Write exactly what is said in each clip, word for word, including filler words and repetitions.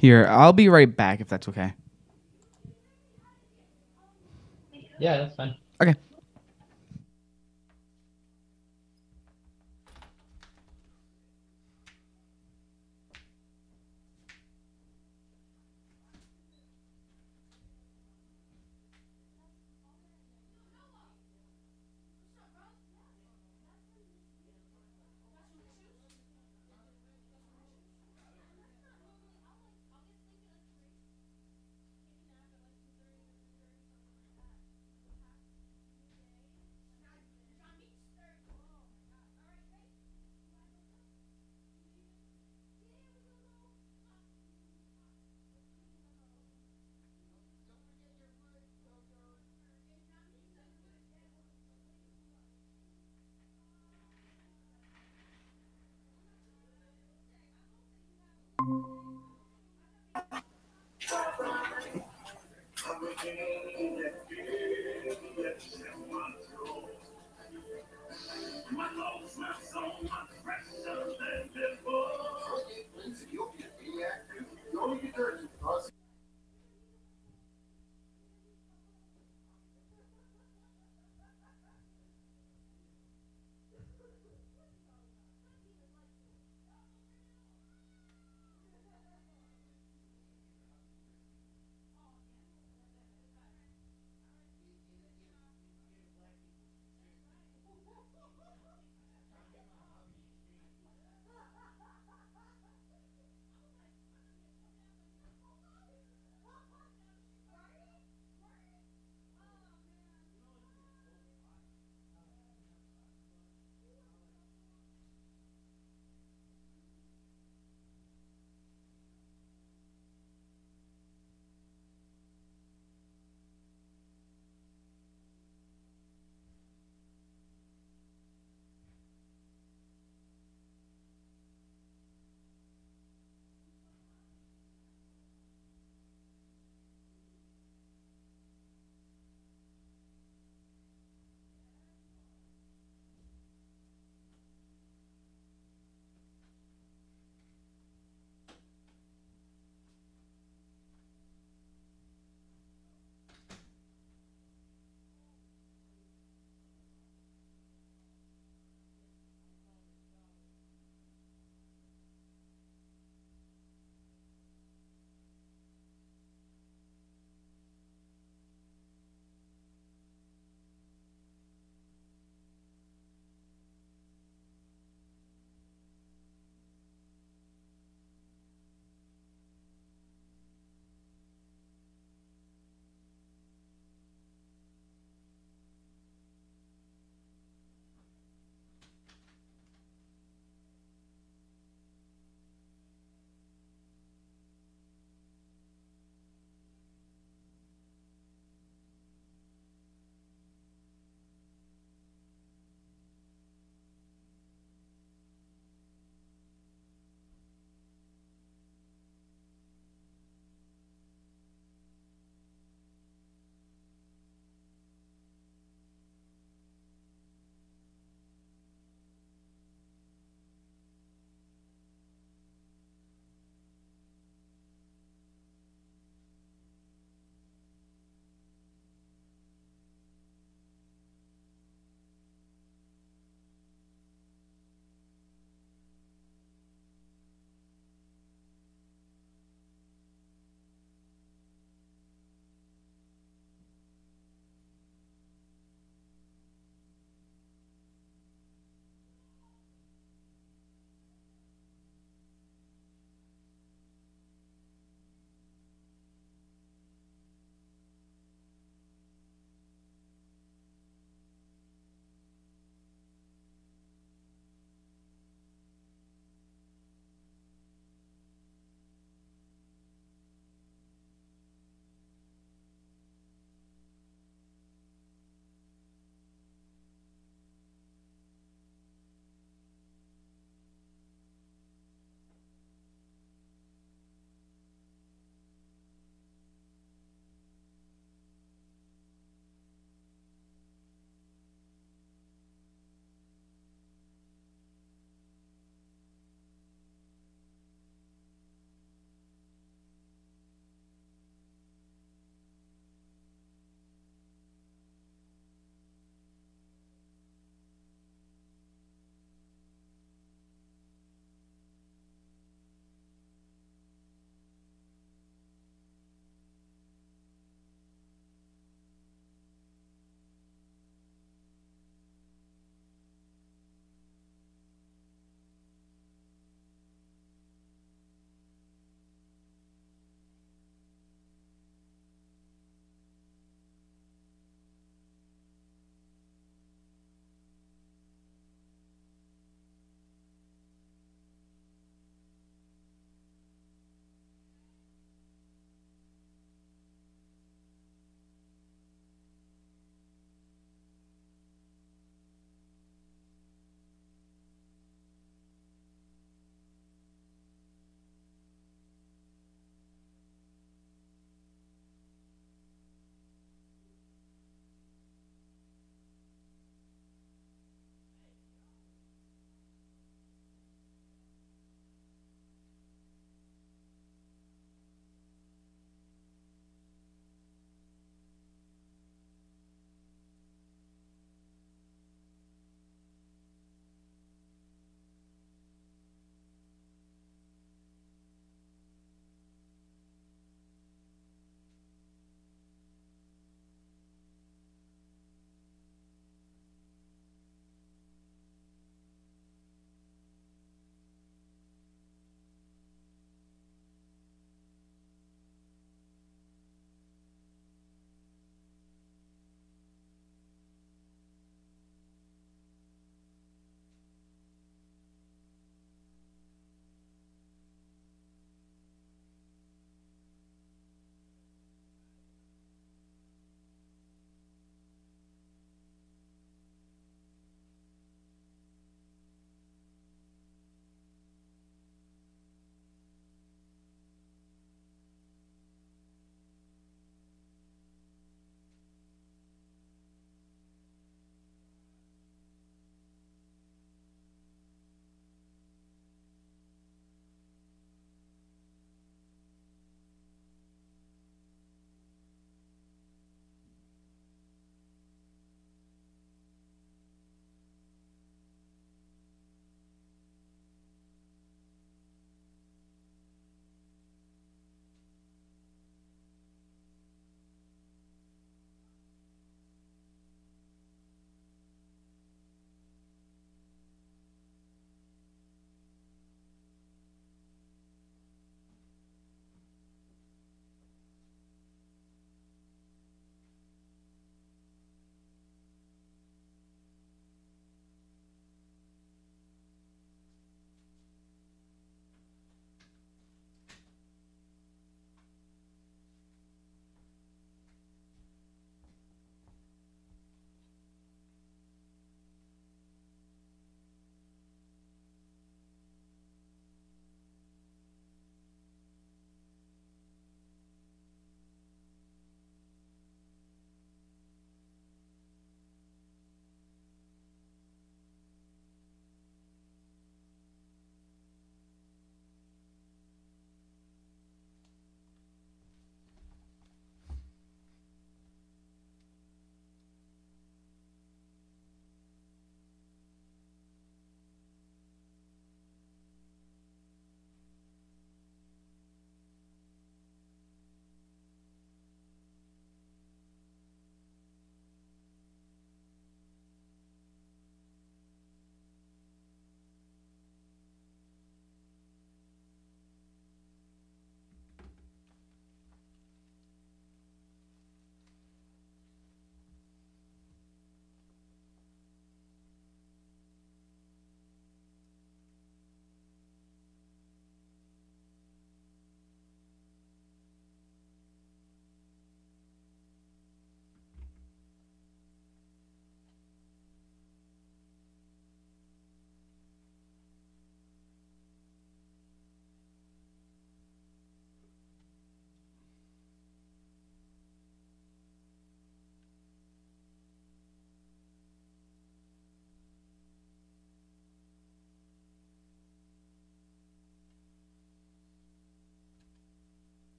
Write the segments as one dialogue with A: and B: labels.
A: Here, I'll be right back if that's okay.
B: Yeah, that's fine.
A: Okay.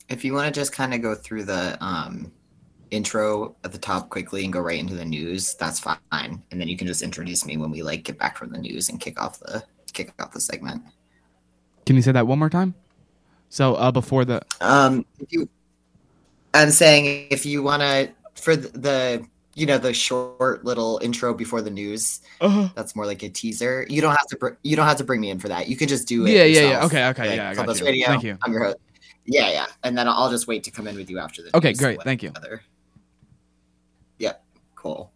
C: If you want to just kind of go through the um, intro at the top quickly and go right into the news, that's fine. And then you can just introduce me when we like get back from the news and kick off the kick off the segment.
A: Can you say that one more time? So uh, before the
C: um, if you, I'm saying if you want to for the, the you know the short little intro before the news,
A: uh-huh.
C: that's more like a teaser. You don't have to br- you don't have to bring me in for that. You can just do it.
A: Yeah,
C: yourself.
A: yeah, yeah. Okay, okay,
C: like,
A: yeah. I got
C: Clubhouse
A: you.
C: Radio,
A: Thank you.
C: I'm your host. Yeah, yeah. And then I'll just wait to come in with you after the
A: Okay,
C: news.
A: great. Thank you.
C: Together. Yep, cool.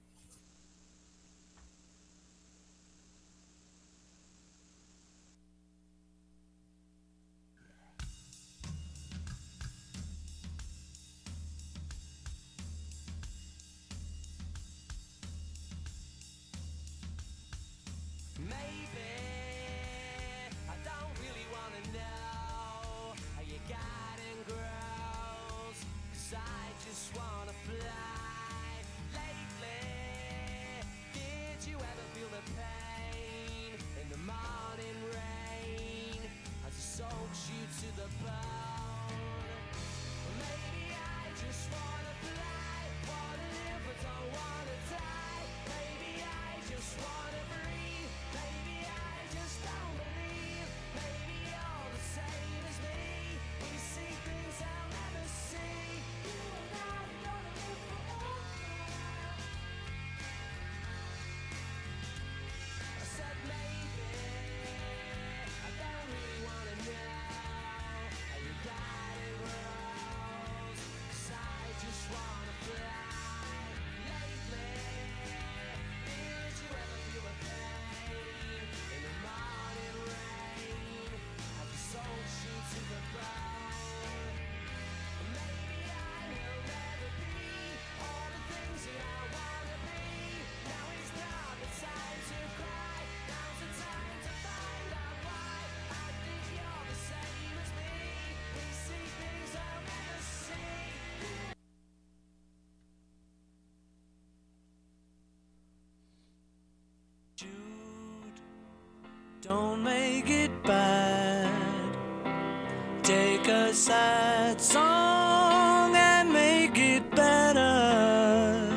D: Don't make it bad. Take a sad song and make it better.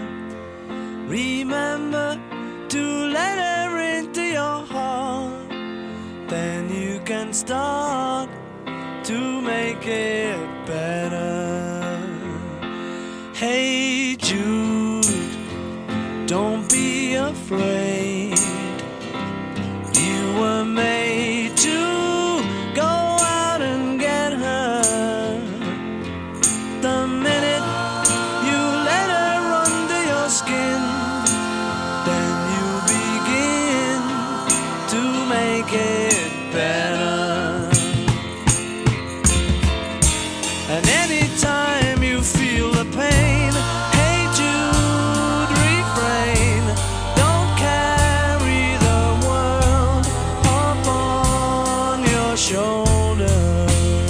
D: Remember to let her into your heart. Then you can start to make it better. Hey Jude, don't be afraid. You were made to go out and get her. The minute you let her under your skin, then you begin to make it better. And anytime you feel the pain, hey Jude, refrain. Don't carry the world upon your shoulder.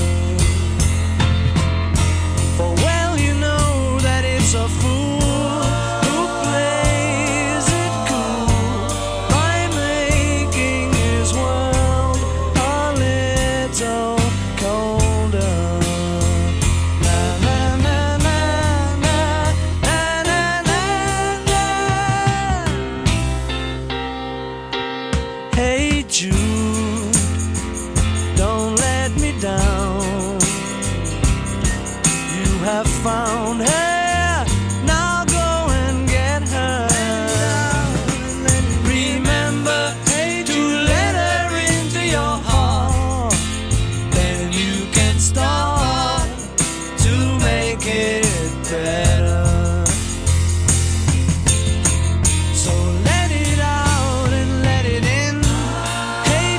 D: For well you know that it's a fool who plays it cool by making his world a little colder. Na na na na na na na na na. Hey Jude, don't let me down. You have found her, now go and get her. Remember to let her into your heart. Then you can start to make it better. So let it out and let it in. Hey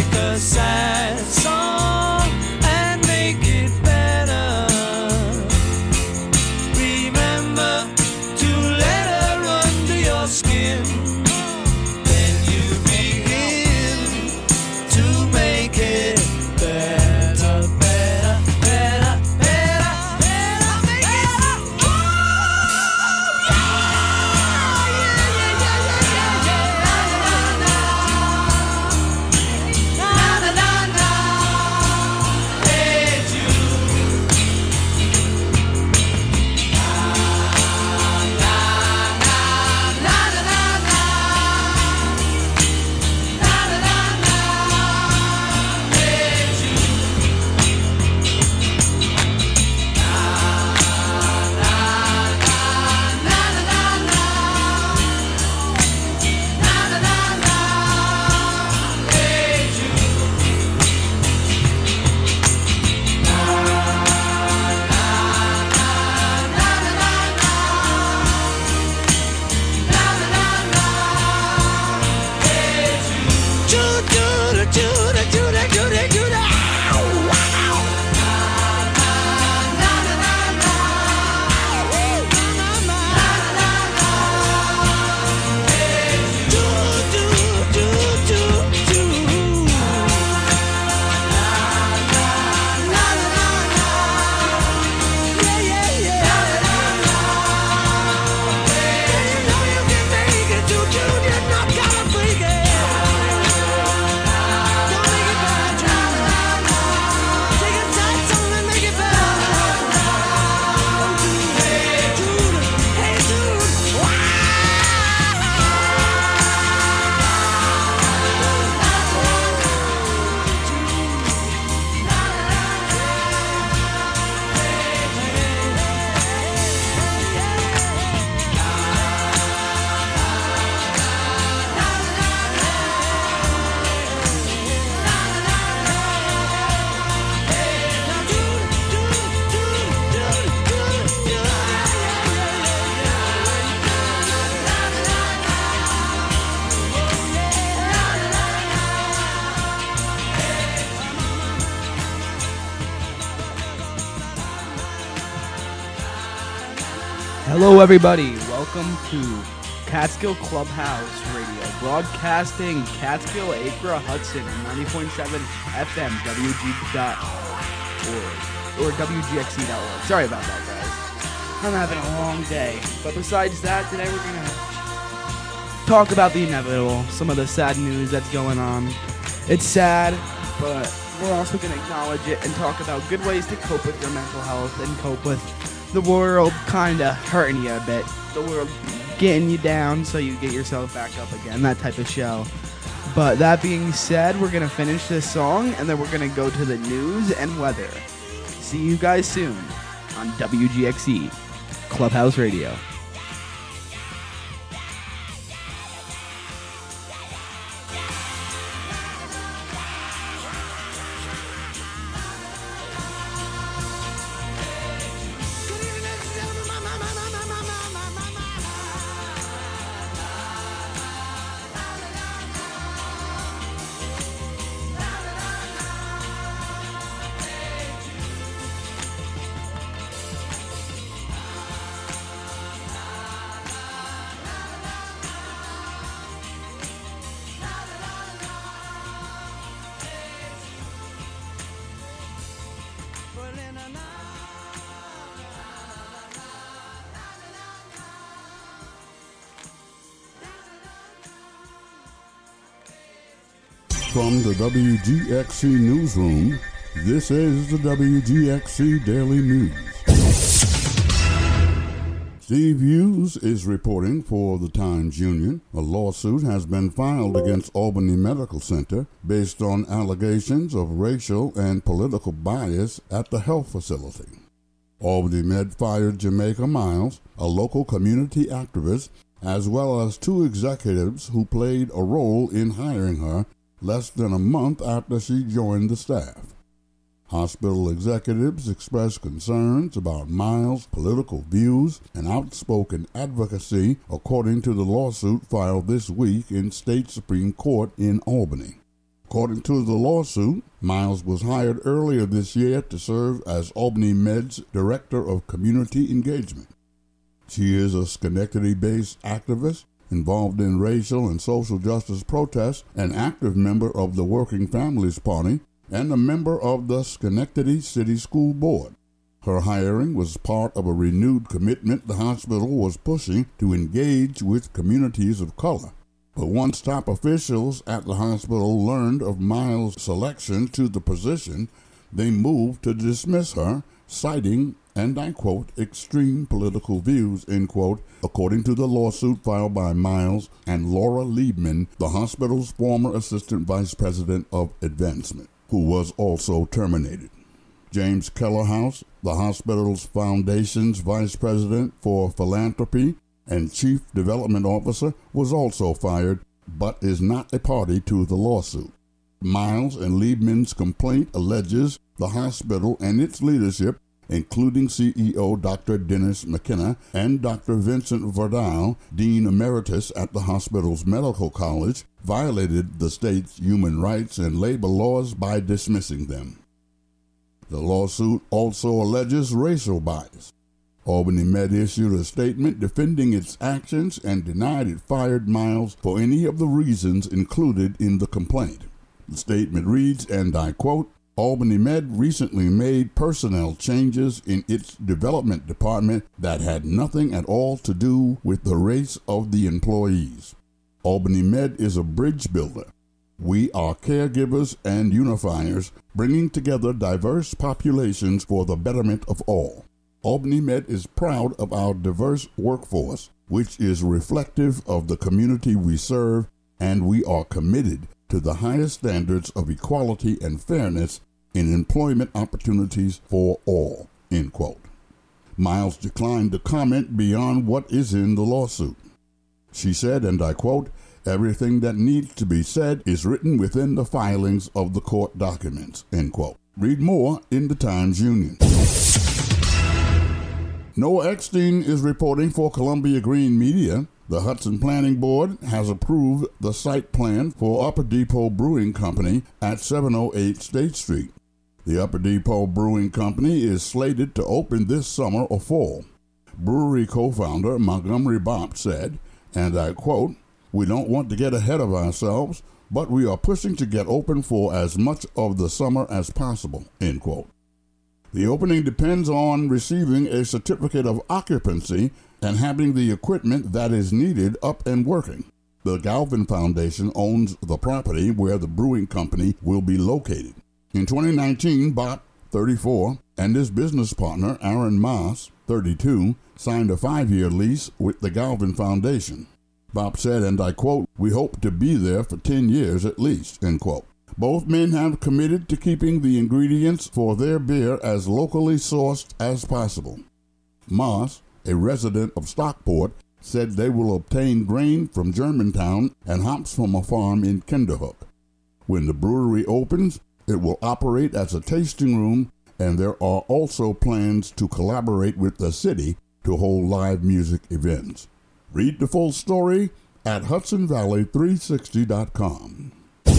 D: take a sad song and make it better. Remember to let her under your skin. Then you begin to make it better, better, better, better, better, make it better. Oh, yeah, yeah, yeah, yeah, yeah, yeah. Na, na, na, na. Hey, Jude. Na, na, na, na, na, na, na. Na, na, na, na. Hey, Jude. Na, na, na, na, na, na, na. Na, na, na, na. Hey, Jude. Na, na, na, na, na, na, na. Na, na, na, na. Hey, Jude. Jude, Jude, Jude, Jude, Jude, Jude. Ow, wow. Na, na, na, na, na, na. Woo. Na, na, na, na. Hey, Jude, Jude, Jude, Jude, Jude. Na, na, na, na. Yeah, yeah, yeah. Na, na, na. Hey, you know you can make it, Jude, Jude. You're not gonna freak it. Don't make it bad, Jude. Take a tight song and make it better. Hey, Jude. Hey, Jude.
A: Hello, everybody. Welcome to Catskill Clubhouse Radio, broadcasting Catskill, Acre, Hudson, ninety point seven F M, W G dot org, or W G X C dot org. Sorry about that, guys. I'm having a long day. But besides that, today we're going to talk about the inevitable, some of the sad news that's going on. It's sad, but we're also going to acknowledge it and talk about good ways to cope with your mental health and cope with the world kind of hurting you a bit. The world getting you down so you get yourself back up again. That type of show. But that being said, we're going to finish this song and then we're going to go to the news and weather. See you guys soon on W G X C Clubhouse Radio.
E: From the W G X C newsroom, this is the W G X C Daily News. Steve Hughes is reporting for the Times Union. A lawsuit has been filed against Albany Medical Center based on allegations of racial and political bias at the health facility. Albany Med fired Jamaica Miles, a local community activist, as well as two executives who played a role in hiring her less than a month after she joined the staff. Hospital executives expressed concerns about Miles' political views and outspoken advocacy, according to the lawsuit filed this week in State Supreme Court in Albany. According to the lawsuit, Miles was hired earlier this year to serve as Albany Med's Director of Community Engagement. She is a Schenectady-based activist involved in racial and social justice protests, an active member of the Working Families Party, and a member of the Schenectady City School Board. Her hiring was part of a renewed commitment the hospital was pushing to engage with communities of color. But once top officials at the hospital learned of Miles' selection to the position, they moved to dismiss her, citing, and I quote, extreme political views, end quote, according to the lawsuit filed by Miles and Laura Liebman, the hospital's former assistant vice president of advancement, who was also terminated. James Kellerhouse, the hospital's foundation's vice president for philanthropy and chief development officer, was also fired, but is not a party to the lawsuit. Miles and Liebman's complaint alleges the hospital and its leadership, including C E O Doctor Dennis McKenna and Doctor Vincent Verdal, Dean Emeritus at the hospital's medical college, violated the state's human rights and labor laws by dismissing them. The lawsuit also alleges racial bias. Albany Med issued a statement defending its actions and denied it fired Miles for any of the reasons included in the complaint. The statement reads, and I quote, Albany Med recently made personnel changes in its development department that had nothing at all to do with the race of the employees. Albany Med is a bridge builder. We are caregivers and unifiers, bringing together diverse populations for the betterment of all. Albany Med is proud of our diverse workforce, which is reflective of the community we serve, and we are committed to the highest standards of equality and fairness in employment opportunities for all, end quote. Miles declined to comment beyond what is in the lawsuit. She said, and I quote, everything that needs to be said is written within the filings of the court documents, end quote. Read more in the Times-Union. Noah Eckstein is reporting for Columbia Green Media. The Hudson Planning Board has approved the site plan for Upper Depot Brewing Company at seven oh eight State Street. The Upper Depot Brewing Company is slated to open this summer or fall. Brewery co-founder Montgomery Bopp said, and I quote, we don't want to get ahead of ourselves, but we are pushing to get open for as much of the summer as possible, end quote. The opening depends on receiving a certificate of occupancy and having the equipment that is needed up and working. The Galvin Foundation owns the property where the brewing company will be located. In twenty nineteen, Bopp, thirty-four, and his business partner, Aaron Moss, thirty-two, signed a five-year lease with the Galvin Foundation. Bopp said, and I quote, we hope to be there for ten years at least, end quote. Both men have committed to keeping the ingredients for their beer as locally sourced as possible. Moss, a resident of Stockport, said they will obtain grain from Germantown and hops from a farm in Kinderhook. When the brewery opens, it will operate as a tasting room, and there are also plans to collaborate with the city to hold live music events. Read the full story at Hudson Valley three sixty dot com.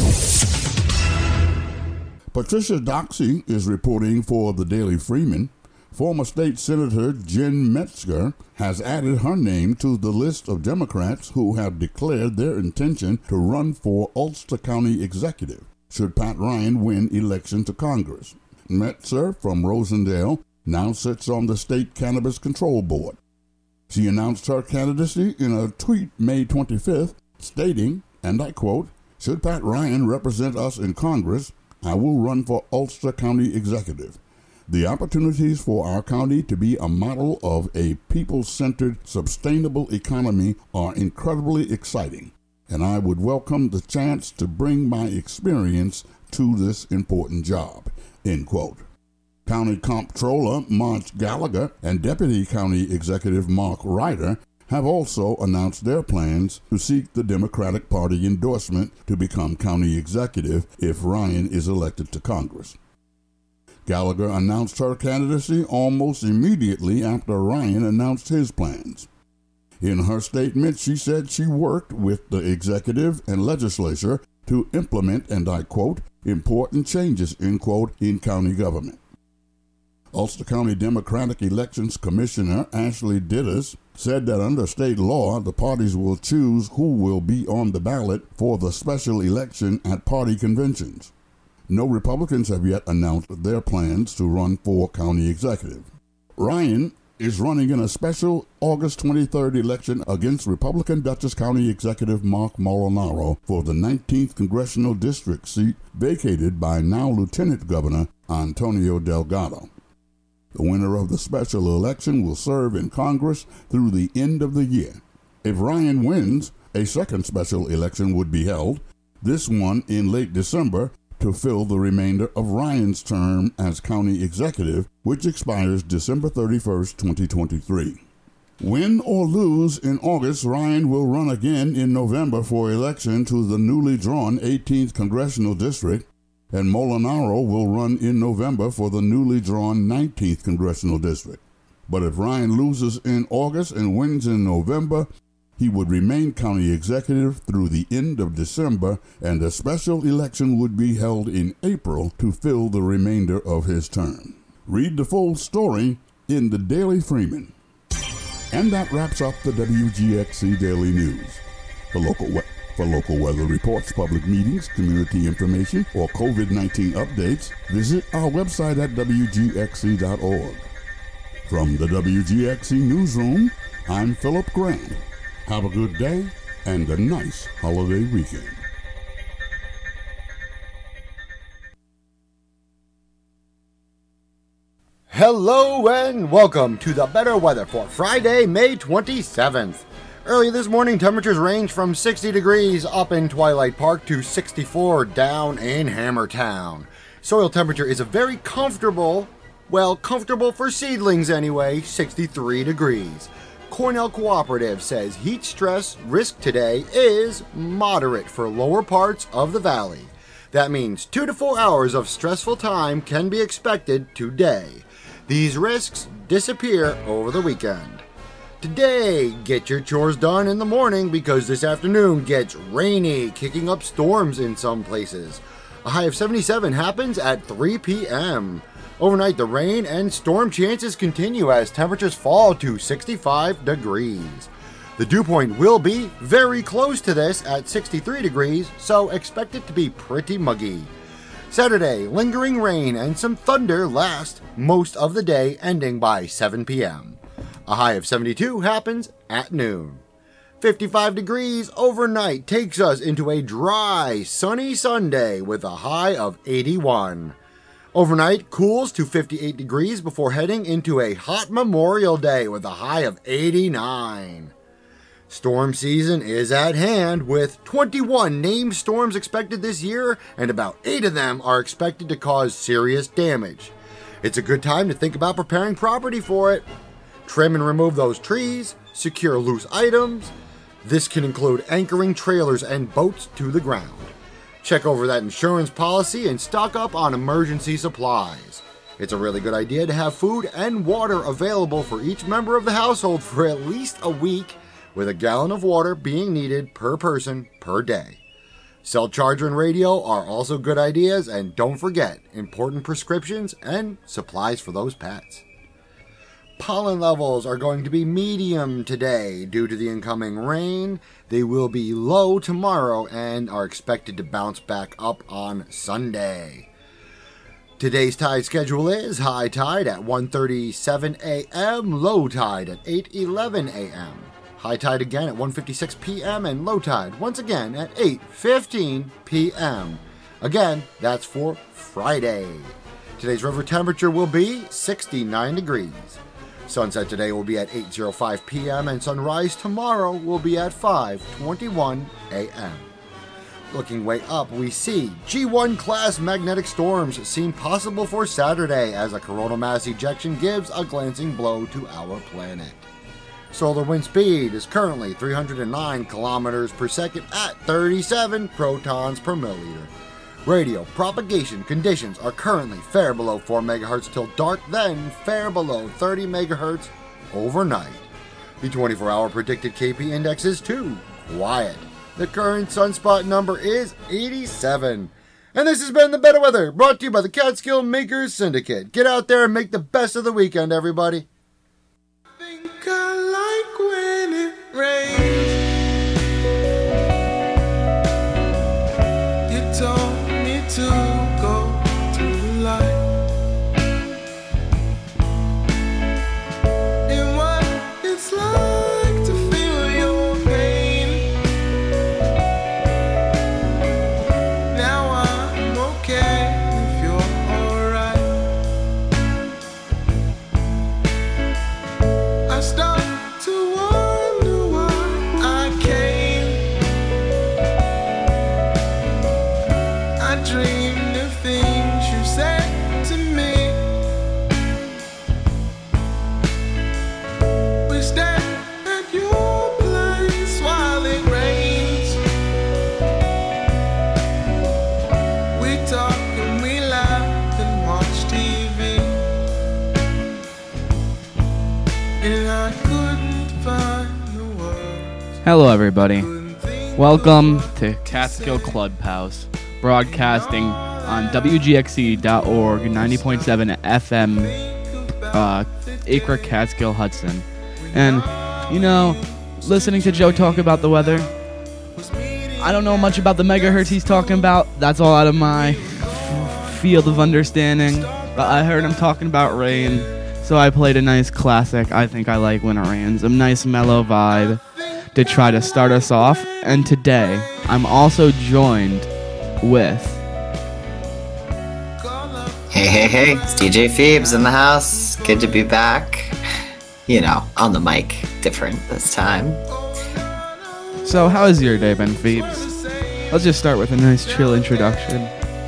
E: Patricia Doxey is reporting for the Daily Freeman. Former State Senator Jen Metzger has added her name to the list of Democrats who have declared their intention to run for Ulster County Executive, should Pat Ryan win election to Congress. Metzger from Rosendale now sits on the State Cannabis Control Board. She announced her candidacy in a tweet May twenty-fifth, stating, and I quote, should Pat Ryan represent us in Congress, I will run for Ulster County Executive. The opportunities for our county to be a model of a people-centered, sustainable economy are incredibly exciting, and I would welcome the chance to bring my experience to this important job, end quote. County Comptroller March Gallagher and Deputy County Executive Mark Ryder have also announced their plans to seek the Democratic Party endorsement to become county executive if Ryan is elected to Congress. Gallagher announced her candidacy almost immediately after Ryan announced his plans. In her statement, she said she worked with the executive and legislature to implement, and I quote, important changes, end quote, in county government. Ulster County Democratic Elections Commissioner Ashley Ditters said that under state law, the parties will choose who will be on the ballot for the special election at party conventions. No Republicans have yet announced their plans to run for county executive. Ryan is running in a special August twenty-third election against Republican Dutchess County Executive Mark Molinaro for the nineteenth Congressional District seat vacated by now Lieutenant Governor Antonio Delgado. The winner of the special election will serve in Congress through the end of the year. If Ryan wins, a second special election would be held, this one in late December, to fill the remainder of Ryan's term as county executive, which expires December thirty-first, twenty twenty-three. Win or lose in August, Ryan will run again in November for election to the newly drawn eighteenth Congressional District, and Molinaro will run in November for the newly drawn nineteenth Congressional District. But if Ryan loses in August and wins in November, he would remain county executive through the end of December, and a special election would be held in April to fill the remainder of his term. Read the full story in the Daily Freeman. And that wraps up the W G X C Daily News. For local we- for local weather reports, public meetings, community information, or COVID nineteen updates, visit our website at W G X C dot org. From the W G X C Newsroom, I'm Philip Grant. Have a good day and a nice holiday weekend.
F: Hello and welcome to the better weather for Friday, May twenty-seventh. Early this morning, temperatures range from sixty degrees up in Twilight Park to sixty-four down in Hammertown. Soil temperature is a very comfortable, well, comfortable for seedlings anyway, sixty-three degrees. Cornell Cooperative says heat stress risk today is moderate for lower parts of the valley. That means two to four hours of stressful time can be expected today. These risks disappear over the weekend. Today, get your chores done in the morning because this afternoon gets rainy, kicking up storms in some places. A high of seventy-seven happens at three p.m. Overnight, the rain and storm chances continue as temperatures fall to sixty-five degrees. The dew point will be very close to this at sixty-three degrees, so expect it to be pretty muggy. Saturday, lingering rain and some thunder last most of the day, ending by seven p.m. A high of seventy-two happens at noon. fifty-five degrees overnight takes us into a dry, sunny Sunday with a high of eighty-one. Overnight cools to fifty-eight degrees before heading into a hot Memorial Day with a high of eighty-nine. Storm season is at hand with twenty-one named storms expected this year, and about eight of them are expected to cause serious damage. It's a good time to think about preparing property for it. Trim and remove those trees, secure loose items. This can include anchoring trailers and boats to the ground. Check over that insurance policy and stock up on emergency supplies. It's a really good idea to have food and water available for each member of the household for at least a week, with a gallon of water being needed per person per day. Cell charger and radio are also good ideas, and don't forget important prescriptions and supplies for those pets. Pollen levels are going to be medium today due to the incoming rain. They will be low tomorrow and are expected to bounce back up on Sunday. Today's tide schedule is high tide at one thirty-seven a.m., low tide at eight eleven a.m. High tide again at one fifty-six p.m. and low tide once again at eight fifteen p.m. Again, that's for Friday. Today's river temperature will be sixty-nine degrees. Sunset today will be at eight oh five p.m. and sunrise tomorrow will be at five twenty-one a.m. Looking way up, we see G one class magnetic storms seem possible for Saturday as a coronal mass ejection gives a glancing blow to our planet. Solar wind speed is currently three hundred nine kilometers per second at thirty-seven protons per milliliter. Radio propagation conditions are currently fair below four megahertz till dark, then fair below thirty megahertz overnight. The twenty-four hour predicted K P index is two, quiet. The current sunspot number is eighty-seven. And this has been The Better Weather, brought to you by the Catskill Makers Syndicate. Get out there and make the best of the weekend, everybody.
D: Think I like when it rains. You told me to go to the light. And what it's like to feel your pain. Now I'm okay if you're alright. I start to wonder why I came. I dreamed of things you said to me. We stand at your place while it rains. We talk and we laugh and watch T V. And I couldn't find the words.
A: Hello, everybody.
D: Couldn't think
A: Welcome to Catskill Clubhouse, broadcasting on W G X C dot org, ninety point seven F M, uh, Acre, Catskill, Hudson. And, you know, listening to Joe talk about the weather, I don't know much about the megahertz he's talking about. That's all out of my field of understanding. But I heard him talking about rain, so I played a nice classic. I think I like when it rains. A nice mellow vibe to try to start us off. And today, I'm also joined with...
C: Hey, hey, hey, it's D J Phoebes in the house. Good to be back. You know, on the mic. Different this time.
A: So, how has your day been, Phoebes? Let's just start with a nice chill introduction.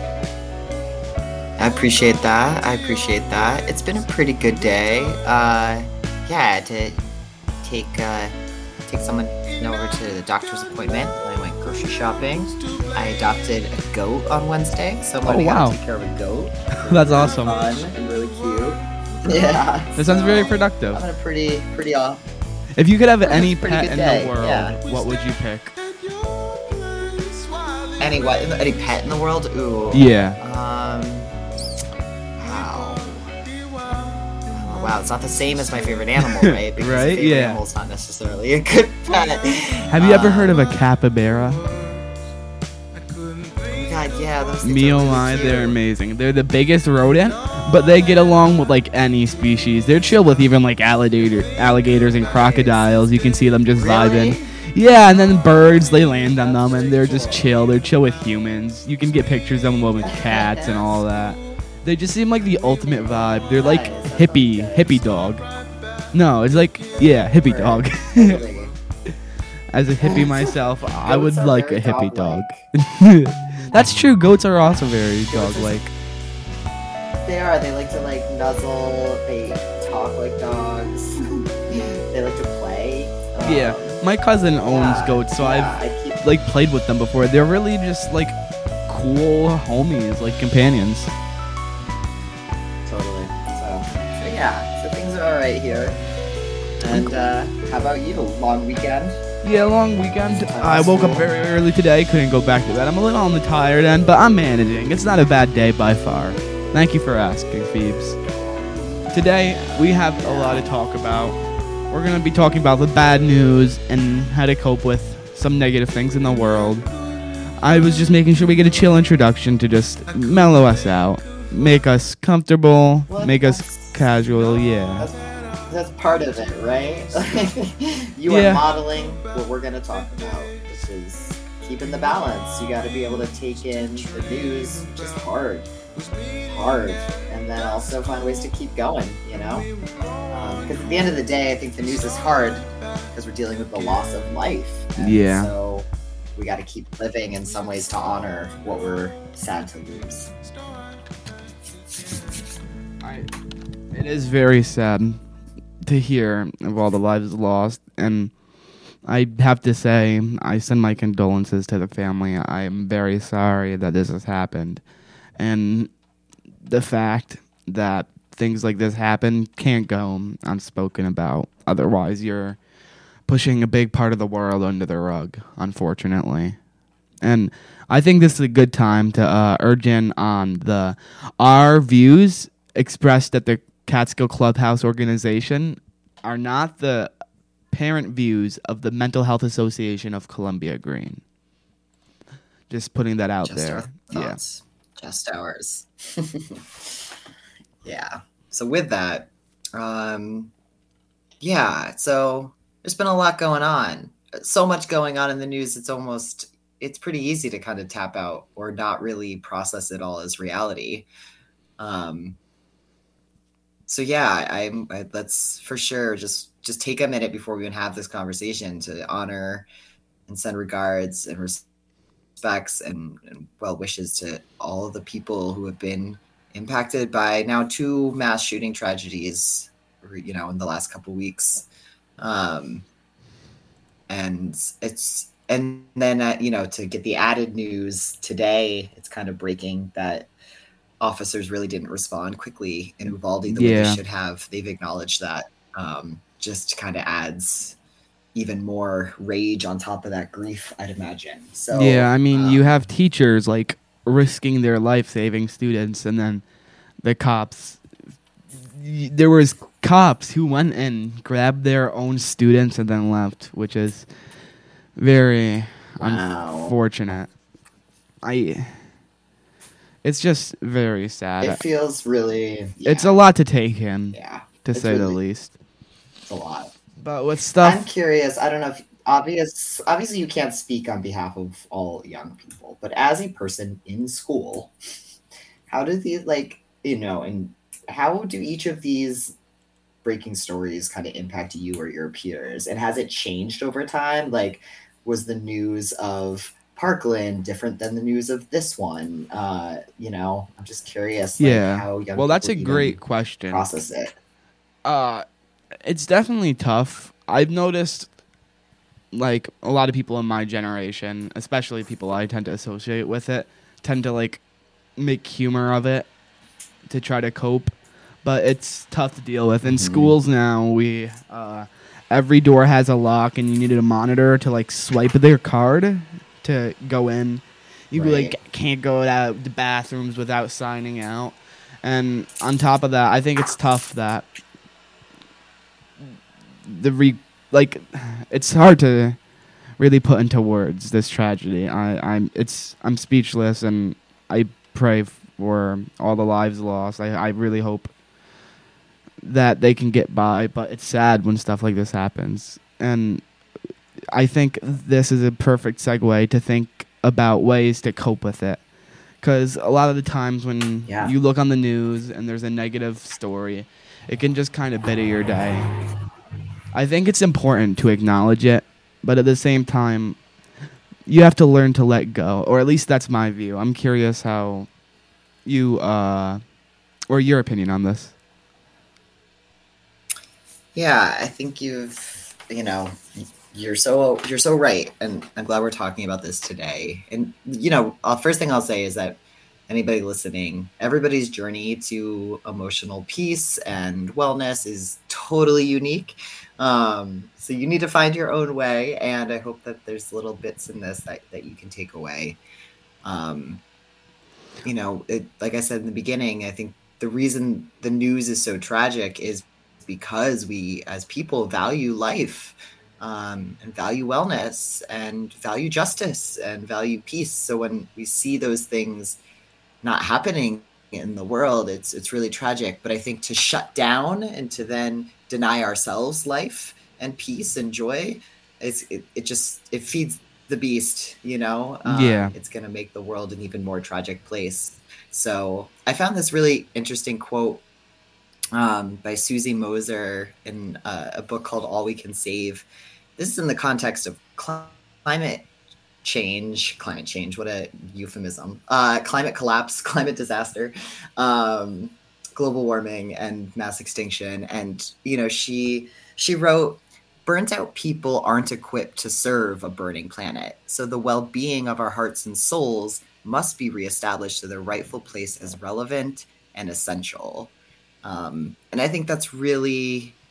C: I appreciate that. I appreciate that. It's been a pretty good day. Uh, yeah, I had to take, uh, take someone over to the doctor's appointment. I went grocery shopping. I adopted a goat on Wednesday, so I'm
A: Oh,
C: learning
A: wow.
C: how to take care of a goat.
A: That's awesome.
C: Fun and really cute. Yeah.
A: That sounds very
C: so
A: productive.
C: I'm in a pretty, pretty off.
A: If you could have
C: That's a
A: any
C: pretty
A: pet
C: good
A: in
C: day,
A: the world,
C: yeah.
A: what would you pick?
C: Any what? Any pet in the world? Ooh.
A: Yeah.
C: Um. Wow. Oh, wow, it's not the same as my favorite animal, right? Because
A: Right,
C: a favorite
A: yeah.
C: animal's not necessarily a good pet.
A: Have you ever heard of a
C: Um,
A: capybara?
C: Oh my god, yeah, those things
A: Me
C: are
A: oh
C: really
A: my,
C: cute.
A: they're amazing. They're the biggest rodent, but they get along with like any species. They're chill with even like alligator, alligators and crocodiles. You can see them just
C: Really?
A: vibing. Yeah, and then birds, they land on them and they're just chill. They're chill with humans. You can get pictures of them with cats and all that. They just seem like the ultimate vibe. They're like hippie, hippie dog. No, it's like, yeah, hippie dog.
C: Totally.
A: As a hippie myself, I would
C: Goats are
A: like a
C: very
A: hippie dog.
C: dog-like.
A: That's true. Goats are also very dog-like.
C: They are. They like to like nuzzle. They talk like dogs. They like to play. Um,
A: Yeah, my cousin owns
C: yeah,
A: goats, so
C: yeah,
A: I've
C: I keep
A: like played with them before. They're really just like cool homies, like companions.
C: Totally. So, so yeah, so things are alright here. And uh, how about you? Long weekend?
A: Yeah, long weekend. I woke up very early today. Couldn't go back to bed. I'm a little on the tired end, but I'm managing. It's not a bad day by far. Thank you for asking, Phoebes. Today we have a lot to talk about. We're gonna be talking about the bad news and how to cope with some negative things in the world. I was just making sure we get a chill introduction to just mellow us out, make us comfortable,
C: Well,
A: make us
C: that's-
A: casual. Yeah.
C: That's, that's part of it, right? you
A: Yeah.
C: are modeling what we're going to talk about, which is keeping the balance. You got to be able to take in the news just hard. Hard. And then also find ways to keep going, you know? Because at the end of the day, I think the news is hard because we're dealing with the loss of life. And
A: Yeah.
C: So we got to keep living in some ways to honor what we're sad to lose.
A: I, it is very sad to hear of all the lives lost, and I have to say, I send my condolences to the family. I am very sorry that this has happened, and the fact that things like this happen can't go unspoken about. Otherwise, you're pushing a big part of the world under the rug, unfortunately. And I think this is a good time to uh, urge in on the our views expressed at the Catskill Clubhouse organization are not the parent views of the Mental Health Association of Columbia Green. Just putting that out
C: Just
A: there.
C: our thoughts. Yeah. Just ours. Yeah. So with that, um, yeah, so there's been a lot going on. So much going on in the news, it's almost, it's pretty easy to kind of tap out or not really process it all as reality. Um, so yeah, I'm, I, let's for sure just, just take a minute before we even have this conversation to honor and send regards and respects and, and well wishes to all of the people who have been impacted by now two mass shooting tragedies, you know, in the last couple weeks. Um, and it's, and then, uh, you know, to get the added news today, it's kind of breaking that officers really didn't respond quickly in Uvalde the way
A: Yeah.
C: they should have. They've acknowledged that. Um, just kind of adds even more rage on top of that grief, I'd imagine. So
A: yeah, I mean,
C: um,
A: you have teachers like risking their life saving students, and then the cops. y- There was cops who went and grabbed their own students and then left, which is very
C: Wow.
A: unfortunate. I. It's just very sad.
C: it feels really,
A: It's
C: yeah,
A: a lot to take in,
C: yeah,
A: to
C: it's
A: say the
C: really-
A: least.
C: it's a lot.
A: But with
C: I'm
A: stuff,
C: curious. I don't know if obvious. Obviously, you can't speak on behalf of all young people, but as a person in school, how do these like you know, and how do each of these breaking stories kind of impact you or your peers? And has it changed over time? Like, was the news of Parkland different than the news of this one? Uh, you know, I'm just curious. Like,
A: yeah.
C: How young
A: Well, that's a
C: people even
A: great question.
C: process it.
A: Uh, it's definitely tough. I've noticed, like, a lot of people in my generation, especially people I tend to associate with it, tend to, like, make humor of it to try to cope. But it's tough to deal with. In
C: Mhm.
A: schools now, we, uh, every door has a lock, and you needed a monitor to, like, swipe their card to go in. You,
C: Right.
A: like, can't go to the bathrooms without signing out. And on top of that, I think it's tough that the re like it's hard to really put into words this tragedy. I I'm it's I'm speechless, and I pray for all the lives lost. I I really hope that they can get by, but it's sad when stuff like this happens. And I think this is a perfect segue to think about ways to cope with it. Because a lot of the times when
C: Yeah.
A: you look on the news and there's a negative story, it can just kind of bitter your day. I think it's important to acknowledge it, but at the same time, you have to learn to let go. Or at least that's my view. I'm curious how you, uh, or your opinion on this.
C: Yeah, I think you've, you know, you're so you're so right, and I'm glad we're talking about this today. And you know, uh, first thing I'll say is that anybody listening, everybody's journey to emotional peace and wellness is totally unique. Um, so you need to find your own way, and I hope that there's little bits in this that, that you can take away. Um, you know, it, like I said in the beginning, I think the reason the news is so tragic is because we as people value life, um, and value wellness and value justice and value peace. So when we see those things not happening in the world, it's it's really tragic. But I think to shut down and to then deny ourselves life and peace and joy, it's, it, it just it feeds the beast, you know. Um,
A: Yeah.
C: It's going to make the world an even more tragic place. So I found this really interesting quote um, by Susie Moser in uh, a book called All We Can Save. This is in the context of cl- climate change, climate change, what a euphemism, uh, climate collapse, climate disaster, um, global warming, and mass extinction. And, you know, she she wrote, burnt out people aren't equipped to serve a burning planet. So the well-being of our hearts and souls must be reestablished to their rightful place as relevant and essential. Um, and I think that's really,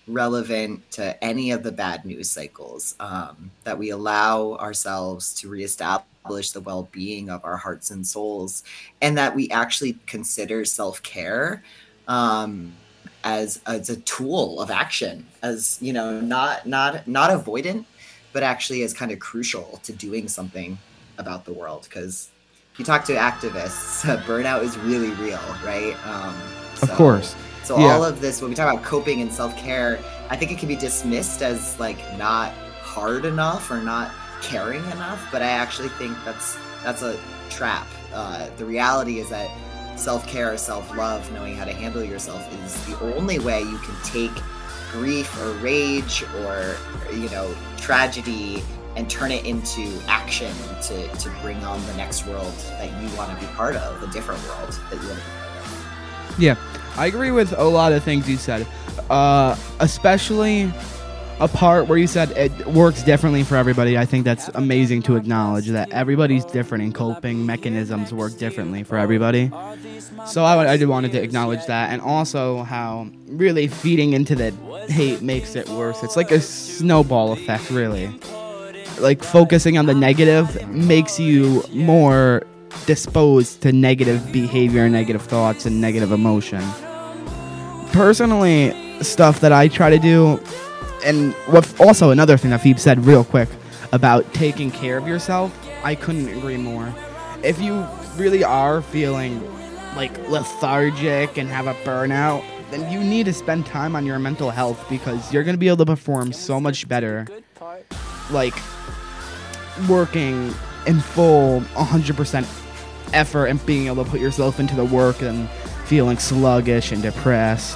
C: relevant to any of the bad news cycles, um, that we allow ourselves to reestablish the well-being of our hearts and souls, and that we actually consider self-care um, as, as a tool of action, as, you know, not not not avoidant, but actually as kind of crucial to doing something about the world. Because if you talk to activists, burnout is really real, right? Um,
A: Of
C: so-
A: course.
C: So
A: Yeah.
C: all of this, when we talk about coping and self-care, I think it can be dismissed as like not hard enough or not caring enough. But I actually think that's that's a trap. Uh, the reality is that self-care or self-love, knowing how to handle yourself, is the only way you can take grief or rage or, you know, tragedy and turn it into action to, to bring on the next world that you want to be part of, a different world that you want to be part of.
A: Yeah, I agree with a lot of things you said, uh, especially a part where you said it works differently for everybody. I think that's amazing to acknowledge that everybody's different and coping mechanisms work differently for everybody. So I, I did wanted to acknowledge that, and also how really feeding into the hate makes it worse. It's like a snowball effect, really. Like focusing on the negative makes you more disposed to negative behavior, negative thoughts, and negative emotion. Personally, stuff that I try to do, and what also another thing that Phoebe said real quick about taking care of yourself, I couldn't agree more. If you really are feeling like lethargic and have a burnout, then you need to spend time on your mental health, because you're going to be able to perform so much better, like working in full one hundred percent effort and being able to put yourself into the work and feeling sluggish and depressed.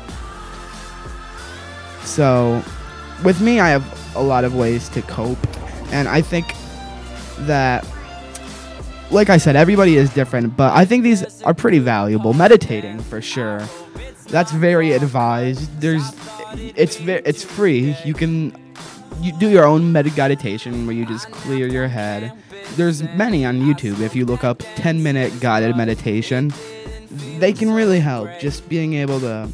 A: So with me, I have a lot of ways to cope, and I think that, like I said, everybody is different, but I think these are pretty valuable. Meditating, for sure. That's very advised. There's, it's ve- it's free. You can you do your own meditation where you just clear your head. There's many on YouTube. If you look up ten minute guided meditation, they can really help. Just being able to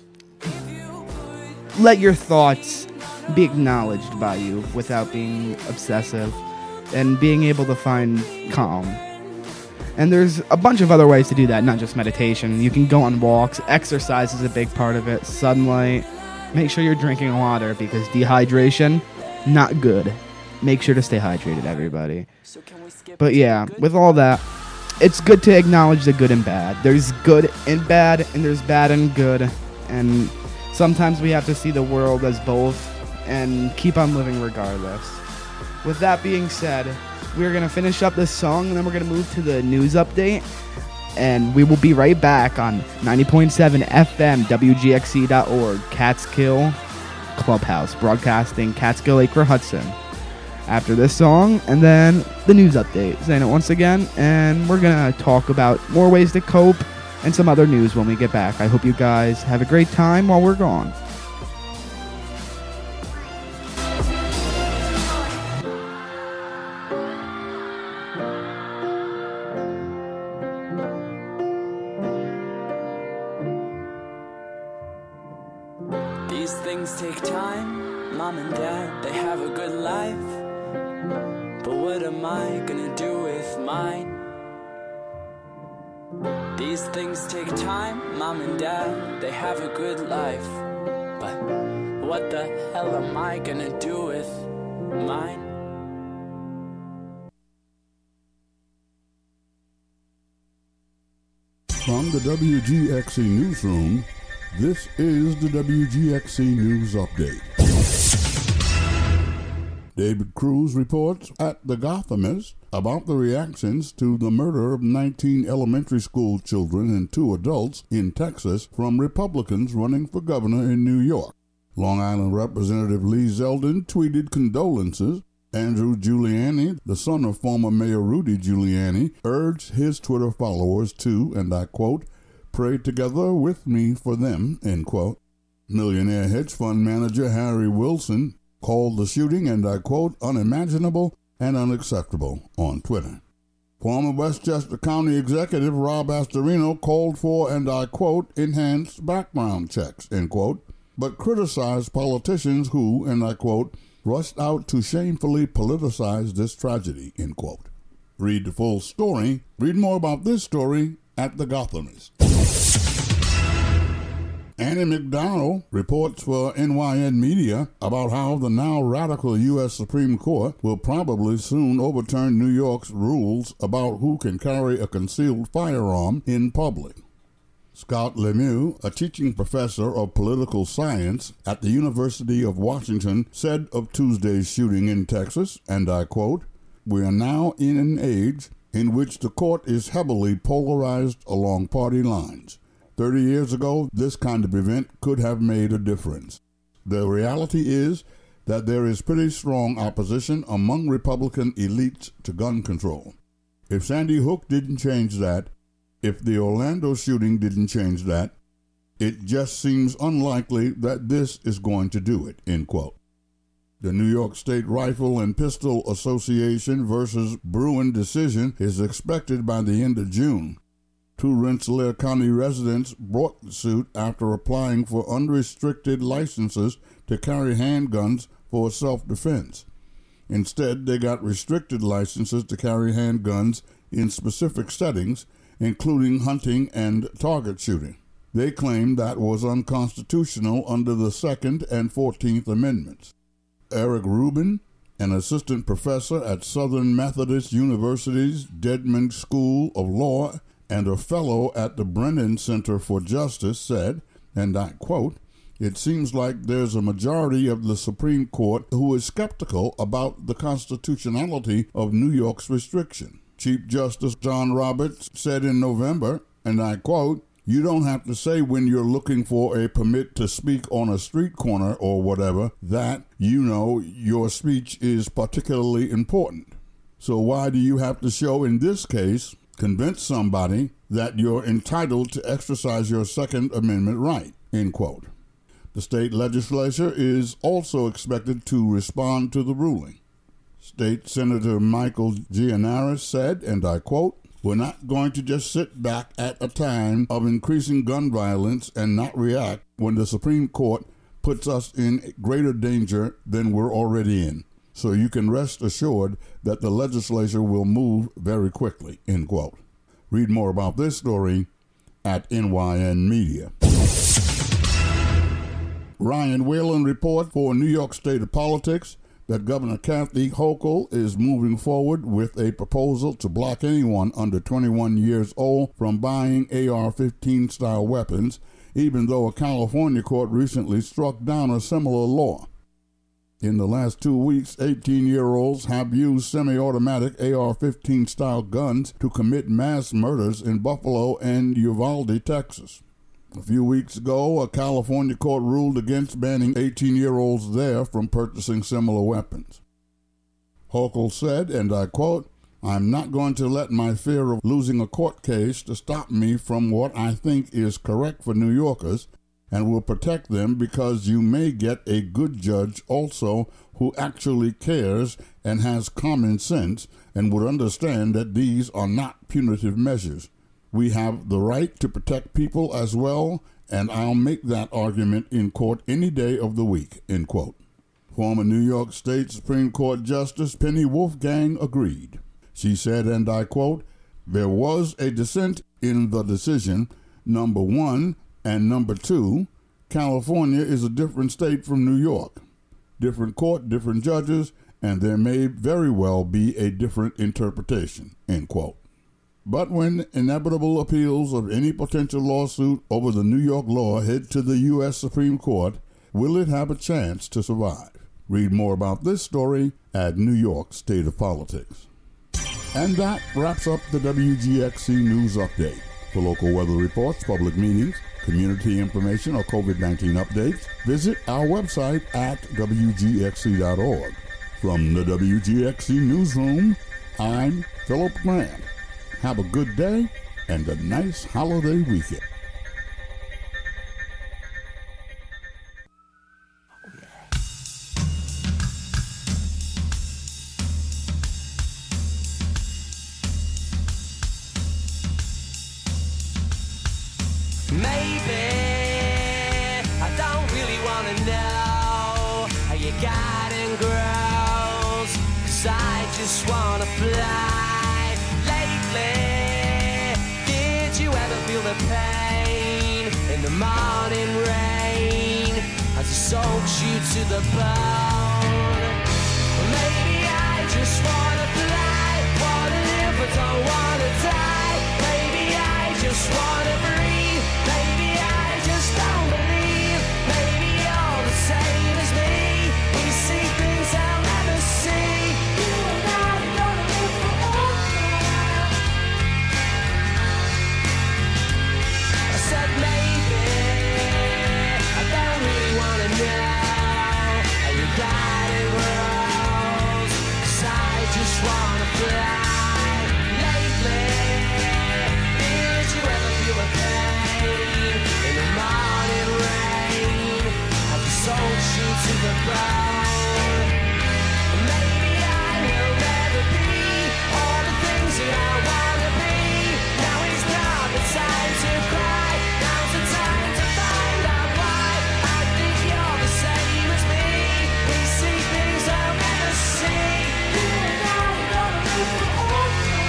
A: let your thoughts be acknowledged by you without being obsessive, and being able to find calm. And there's a bunch of other ways to do that, not just meditation. You can go on walks. Exercise is a big part of it. Sunlight. Make sure you're drinking water, because dehydration, not good. Make sure to stay hydrated, everybody. But yeah, with all that, it's good to acknowledge the good and bad. There's good and bad, and there's bad and good. And sometimes we have to see the world as both and keep on living regardless. With that being said, we're going to finish up this song, and then we're going to move to the news update. And we will be right back on ninety point seven F M, W G X C dot org, Catskill Clubhouse, broadcasting Catskill Acre Hudson. After this song, and then the news update. Saying it once again, and we're going to talk about more ways to cope and some other news when we get back. I hope you guys have a great time while we're gone.
G: These things take time, mom and dad, they have a good life. But what am I gonna do with mine? These things take time, mom and dad, they have a good life. But what the hell am I gonna do with mine?
E: From the W G X C Newsroom, this is the W G X C News Update. David Cruz reports at The Gothamist about the reactions to the murder of nineteen elementary school children and two adults in Texas from Republicans running for governor in New York. Long Island Representative Lee Zeldin tweeted condolences. Andrew Giuliani, the son of former Mayor Rudy Giuliani, urged his Twitter followers to, and I quote, "pray together with me for them," end quote. Millionaire hedge fund manager Harry Wilson called the shooting, and I quote, "unimaginable and unacceptable" on Twitter. Former Westchester County Executive Rob Astorino called for, and I quote, "enhanced background checks," end quote, but criticized politicians who, and I quote, rushed out to shamefully politicize this tragedy, end quote. Read the full story. Read more about this story at The Gothamist. Annie McDowell reports for N Y N Media about how the now radical U S Supreme Court will probably soon overturn New York's rules about who can carry a concealed firearm in public. Scott Lemieux, a teaching professor of political science at the University of Washington, said of Tuesday's shooting in Texas, and I quote, "We are now in an age in which the court is heavily polarized along party lines. Thirty years ago, this kind of event could have made a difference. The reality is that there is pretty strong opposition among Republican elites to gun control. If Sandy Hook didn't change that, if the Orlando shooting didn't change that, it just seems unlikely that this is going to do it," end quote. The New York State Rifle and Pistol Association versus Bruin decision is expected by the end of June. Two Rensselaer County residents brought the suit after applying for unrestricted licenses to carry handguns for self-defense. Instead, they got restricted licenses to carry handguns in specific settings, including hunting and target shooting. They claimed that was unconstitutional under the Second and Fourteenth Amendments. Eric Rubin, an assistant professor at Southern Methodist University's Dedman School of Law and a fellow at the Brennan Center for Justice, said, and I quote, "It seems like there's a majority of the Supreme Court who is skeptical about the constitutionality of New York's restriction. Chief Justice John Roberts said in November, and I quote, "You don't have to say when you're looking for a permit to speak on a street corner or whatever that, you know, your speech is particularly important. So why do you have to show in this case, convince somebody that you're entitled to exercise your Second Amendment right," end quote. The state legislature is also expected to respond to the ruling. State Senator Michael Gianaris said, and I quote, "We're not going to just sit back at a time of increasing gun violence and not react when the Supreme Court puts us in greater danger than we're already in. So you can rest assured that the legislature will move very quickly," end quote. Read more about this story at N Y N Media. Ryan Whalen report for New York State of Politics that Governor Kathy Hochul is moving forward with a proposal to block anyone under twenty-one years old from buying A R fifteen style weapons, even though a California court recently struck down a similar law. In the last two weeks, eighteen-year-olds have used semi-automatic A R fifteen style guns to commit mass murders in Buffalo and Uvalde, Texas. A few weeks ago, a California court ruled against banning eighteen-year-olds there from purchasing similar weapons. Hochul said, and I quote, "I'm not going to let my fear of losing a court case to stop me from what I think is correct for New Yorkers, and will protect them because you may get a good judge also who actually cares and has common sense and would understand that these are not punitive measures. We have the right to protect people as well, and I'll make that argument in court any day of the week," end quote. Former New York State Supreme Court Justice Penny Wolfgang agreed. She said, and I quote, "There was a dissent in the decision, number one, and number two, California is a different state from New York. Different court, different judges, and there may very well be a different interpretation," end quote. But when inevitable appeals of any potential lawsuit over the New York law head to the U S Supreme Court, will it have a chance to survive? Read more about this story at New York State of Politics. And that wraps up the W G X C News Update. For local weather reports, public meetings, community information, or COVID nineteen updates, visit our website at W G X C dot org. From the W G X C Newsroom, I'm Philip Grant. Have a good day and a nice holiday weekend.
D: Maybe I don't really want just wanna fly. Lately, did you ever feel the pain in the morning rain as it soaks you to the bone? Or maybe I just wanna fly, wanna live but don't wanna die. Maybe I just wanna breathe, maybe I just don't believe. Maybe you're the same as me, we see things I'll never see. You and I are gonna live forever. I said maybe I don't really wanna know how you got it grows, 'cause I just wanna fly. Lately, did you ever feel a pain in the morning rain as it soaks you to the bone? Maybe I will never be all the things that I wanna be. Now is not the time to cry, now's the time to find out why. I think you're the same as me, we see things I'll never see. You and I are gonna live forever.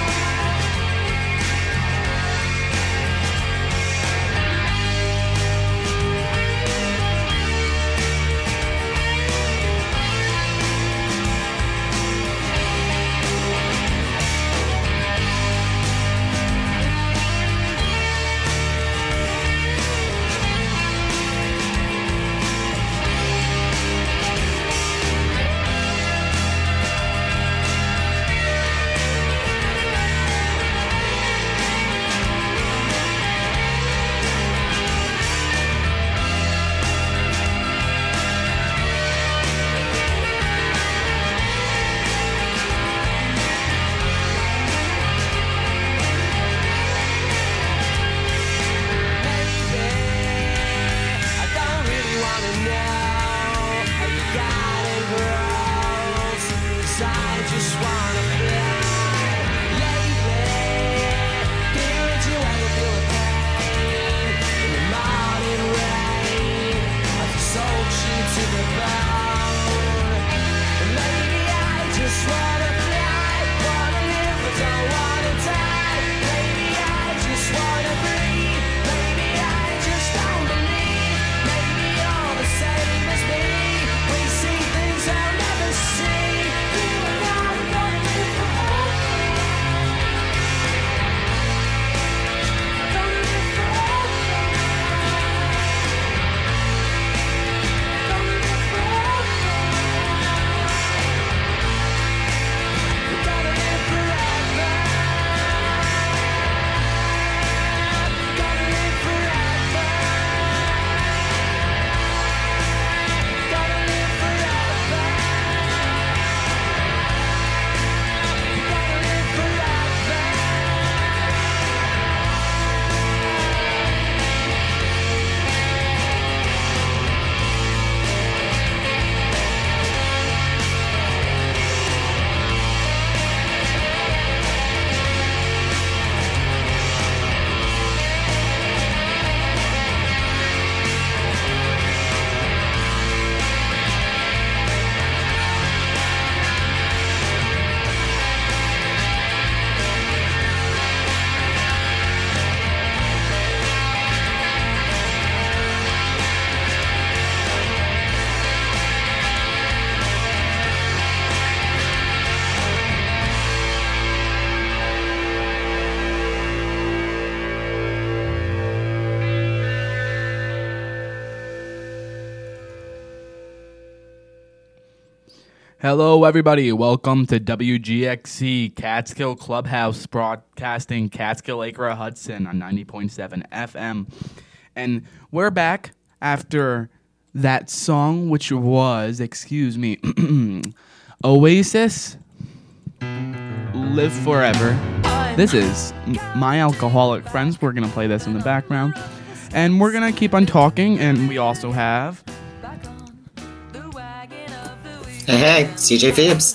D: I don't really wanna know how you got it grows, 'cause I just wanna fly. Lately, did you ever feel the pain in the morning rain as it soaks you to the bone? Maybe I just wanna fly, wanna live but don't wanna die. Maybe I just wanna breathe, maybe I just don't believe. Maybe you're the same as me, we see things I'll never see. You and I are gonna live forever. Gonna live forever. Gonna live forever. Gotta live forever. Gotta live forever. Gotta live forever. Gotta live forever.
A: Hello, everybody. Welcome to W G X C Catskill Clubhouse, broadcasting Catskill Acre Hudson on ninety point seven F M. And we're back after that song, which was, excuse me, Oasis, Live Forever. This is My Alcoholic Friends. We're going to play this in the background. And we're going to keep on talking, and we also have...
C: Hey, hey, C J Phoebes.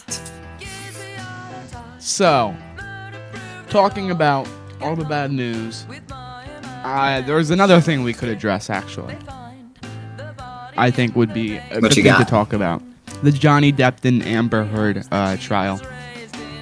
A: So, talking about all the bad news, uh, there's another thing we could address, actually. I think would be a
C: What
A: good
C: you
A: thing to
C: got?
A: talk about. The Johnny Depp and Amber Heard uh, trial.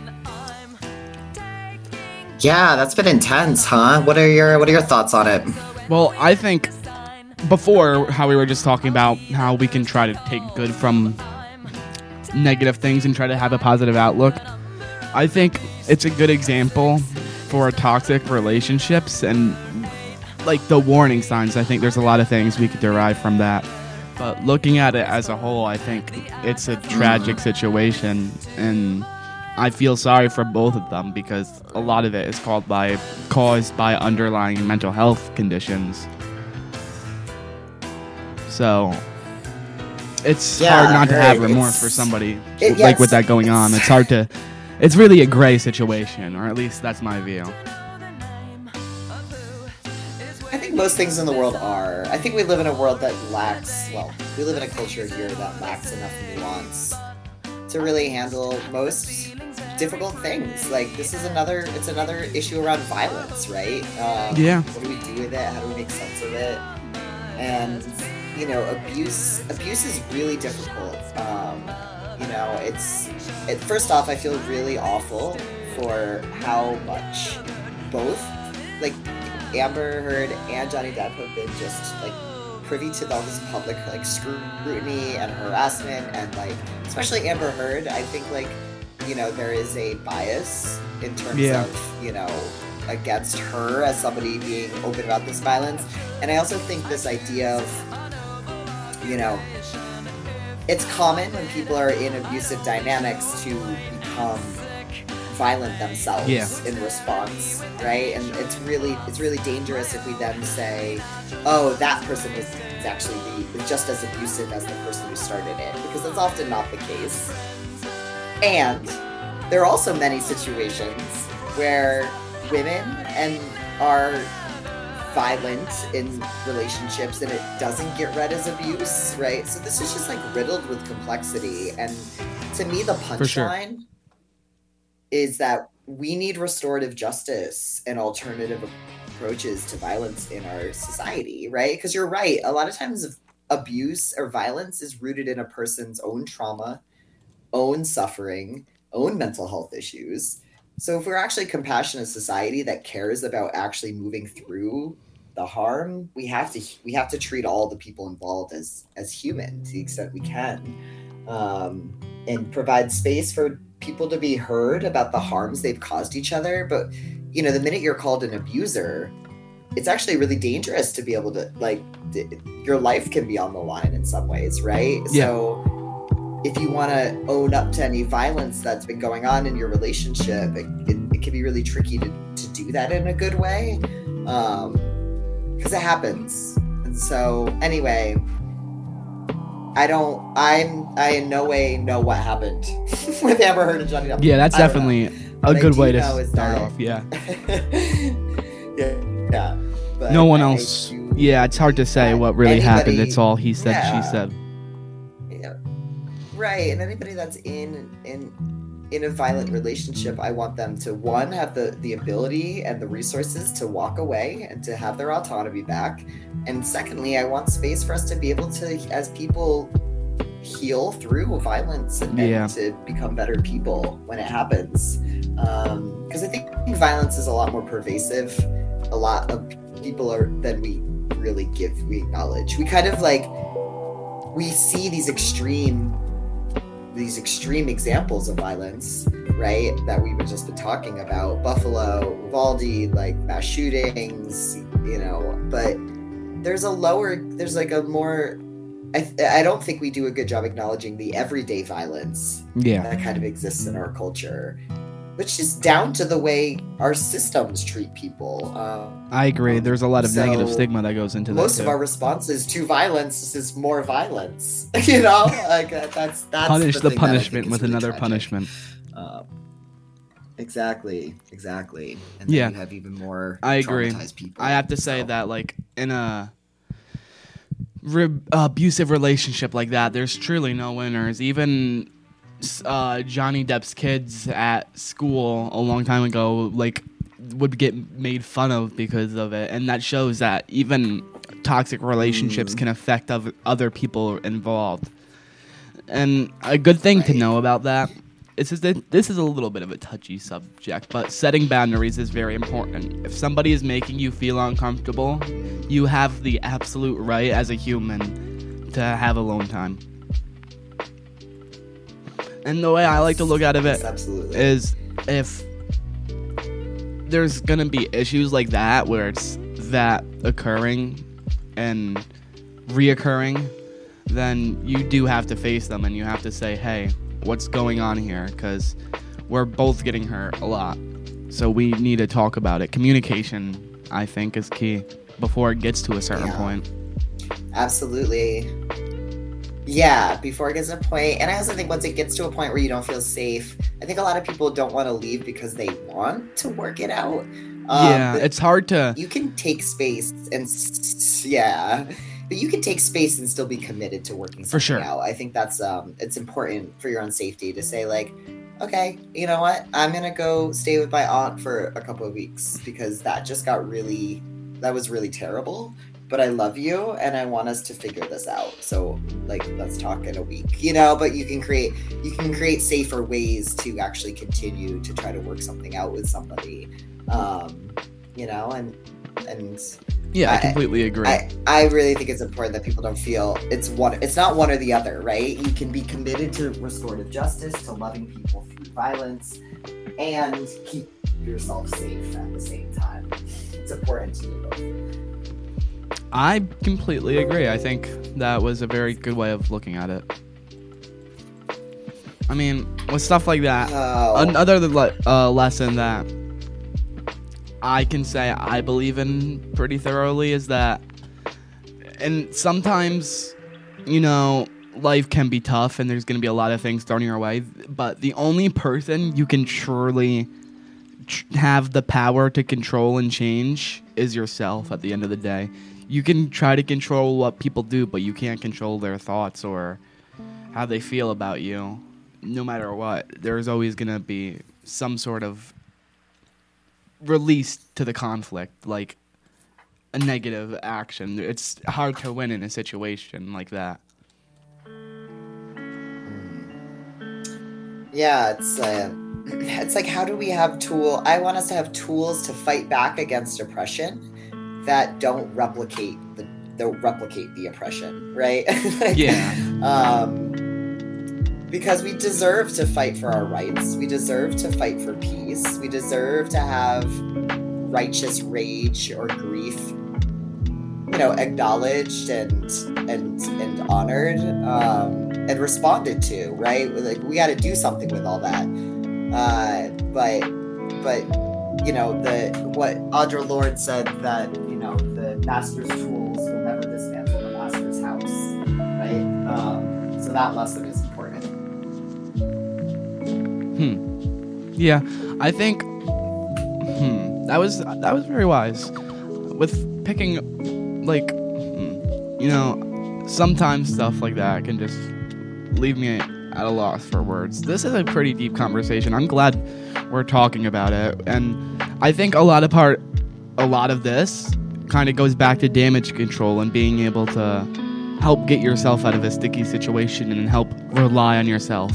C: Yeah, that's been intense, huh? What are your What are your thoughts on it?
A: Well, I think before how we were just talking about how we can try to take good from negative things and try to have a positive outlook. I think it's a good example for toxic relationships and like the warning signs. I think there's a lot of things we could derive from that. But looking at it as a whole, I think it's a tragic situation, and I feel sorry for both of them because a lot of it is caused by caused by underlying mental health conditions. So it's
C: Yeah,
A: hard not to have
C: right,
A: remorse
C: it's-
A: for somebody
C: it-
A: like
C: yes,
A: with that going on. It's hard to. It's really a gray situation, or at least that's my view.
C: I think most things in the world are. I think we live in a world that lacks, well, we live in a culture here that lacks enough nuance to really handle most difficult things. Like, this is another, it's another issue around violence, right? Um,
A: Yeah.
C: What do we do with it? How do we make sense of it? And, you know, abuse, abuse is really difficult. Um, you know, it's, it, first off, I feel really awful for how much both, like, Amber Heard and Johnny Depp have been just like privy to all this public like scrutiny and harassment, and like especially Amber Heard, I think like, you know, there is a bias in terms
A: Yeah.
C: of, you know, against her as somebody being open about this violence. And I also think this idea of, you know, it's common when people are in abusive dynamics to become violent themselves
A: Yeah.
C: in response, right? And it's really it's really dangerous if we then say, oh, that person was actually the, just as abusive as the person who started it, because that's often not the case. And there are also many situations where women and are violent in relationships and it doesn't get read as abuse, right? So this is just like riddled with complexity. And to me, the
A: For sure.
C: punchline is that we need restorative justice and alternative approaches to violence in our society, right? Because you're right, a lot of times abuse or violence is rooted in a person's own trauma, own suffering, own mental health issues. So if we're actually a compassionate society that cares about actually moving through the harm, we have to we have to treat all the people involved as as human to the extent we can, um, and provide space for people to be heard about the harms they've caused each other. But, you know, the minute you're called an abuser, it's actually really dangerous to be able to, like, th- your life can be on the line in some ways, right?
A: Yeah.
C: So if you want to own up to any violence that's been going on in your relationship, it, it, it can be really tricky to, to do that in a good way, um, because it happens. And so, anyway, I don't, I'm, I in no way know what happened with Amber Heard and Johnny Depp.
A: Yeah, that's
C: I don't know.
A: definitely a
C: What I
A: good
C: do
A: way to
C: know is
A: start
C: that-
A: off. Yeah.
C: yeah, yeah. But
A: No one
C: I
A: else.
C: do-
A: Yeah, it's hard to say
C: that
A: what really happened.
C: anybody-
A: It's all he said,
C: yeah.
A: she said.
C: Yeah. Right, and anybody that's in in in a violent relationship, I want them to, one, have the the ability and the resources to walk away and to have their autonomy back, and secondly, I want space for us to be able to, as people, heal through violence and, and
A: Yeah.
C: to become better people when it happens. Because I think violence is a lot more pervasive. A lot of people are than we really give we acknowledge. We kind of like we see these extreme these extreme examples of violence, right? That we've just been talking about. Buffalo, Uvalde, like mass shootings, you know, but there's a lower, there's like a more, I, I don't think we do a good job acknowledging the everyday violence
A: Yeah.
C: that kind of exists in our culture, which is down to the way our systems treat people. Um,
A: I agree. There's a lot of
C: So,
A: negative stigma that goes into
C: most
A: that.
C: of
A: too.
C: our responses to violence is more violence. You know, like uh, that's that's
A: Punish the
C: thing that I
A: punishment
C: think is
A: with
C: really
A: another
C: tragic.
A: punishment.
C: Um, exactly, exactly. And
A: Yeah.
C: then you have even more
A: I agree.
C: traumatized people.
A: I have to say
C: so.
A: that, like, in a re- abusive relationship like that, there's truly no winners. Even uh, Johnny Depp's kids at school a long time ago, like, would get made fun of because of it, and that shows that even toxic relationships
C: Mm.
A: can affect of- other people involved. And a good thing to
C: Right.
A: know about that this is the, this is a little bit of a touchy subject, but setting boundaries is very important. If somebody is making you feel uncomfortable, you have the absolute right as a human to have alone time. And the way I like to look at it
C: Yes, absolutely.
A: is if there's gonna be issues like that where it's that occurring and reoccurring, then you do have to face them and you have to say, hey, what's going on here? Because we're both getting hurt a lot. So we need to talk about it. Communication, I think, is key before it gets to a certain
C: Yeah.
A: point.
C: Absolutely. Yeah, before it gets to a point. And I also think once it gets to a point where you don't feel safe, I think a lot of people don't want to leave because they want to work it out. Um,
A: yeah,
C: but
A: it's hard to...
C: you can take space and s- yeah, but you can take space and still be committed to working something
A: For sure.
C: out. I think that's um, it's important for your own safety to say like, okay, you know what? I'm gonna go stay with my aunt for a couple of weeks because that just got really, that was really terrible. But I love you and I want us to figure this out. So like, let's talk in a week, you know, but you can create, you can create safer ways to actually continue to try to work something out with somebody. Um, you know, and, and
A: Yeah, I
C: I-
A: completely agree.
C: I, I really think it's important that people don't feel it's one, it's not one or the other, right? You can be committed to restorative justice, to loving people through violence, and keep yourself safe at the same time. It's important to do both.
A: I completely agree. I think that was a very good way of looking at it. I mean, with stuff like that,
C: Oh.
A: another le- uh, lesson that I can say I believe in pretty thoroughly is that, and sometimes, you know, life can be tough and there's going to be a lot of things thrown your way, but the only person you can truly tr- have the power to control and change is yourself at the end of the day. You can try to control what people do, but you can't control their thoughts or how they feel about you. No matter what, there's always going to be some sort of release to the conflict, like a negative action. It's hard to win in a situation like that.
C: Yeah, it's uh, it's like, how do we have tool? I want us to have tools to fight back against oppression that don't replicate the don't replicate the oppression, right? Like,
A: Yeah.
C: Um, because we deserve to fight for our rights. We deserve to fight for peace. We deserve to have righteous rage or grief, you know, acknowledged and and and honored um, and responded to. Right? Like, we got to do something with all that. Uh, but but you know, the what Audre Lorde said, that you know the master's tools will never dismantle the master's house. Right? Um, so that lesson is important.
A: Hmm. Yeah, I think. Hmm. That was that was very wise. With picking, like, hmm, you know, sometimes stuff like that can just leave me at a loss for words. This is a pretty deep conversation. I'm glad we're talking about it, and I think a lot of part, a lot of this kind of goes back to damage control and being able to help get yourself out of a sticky situation and help rely on yourself.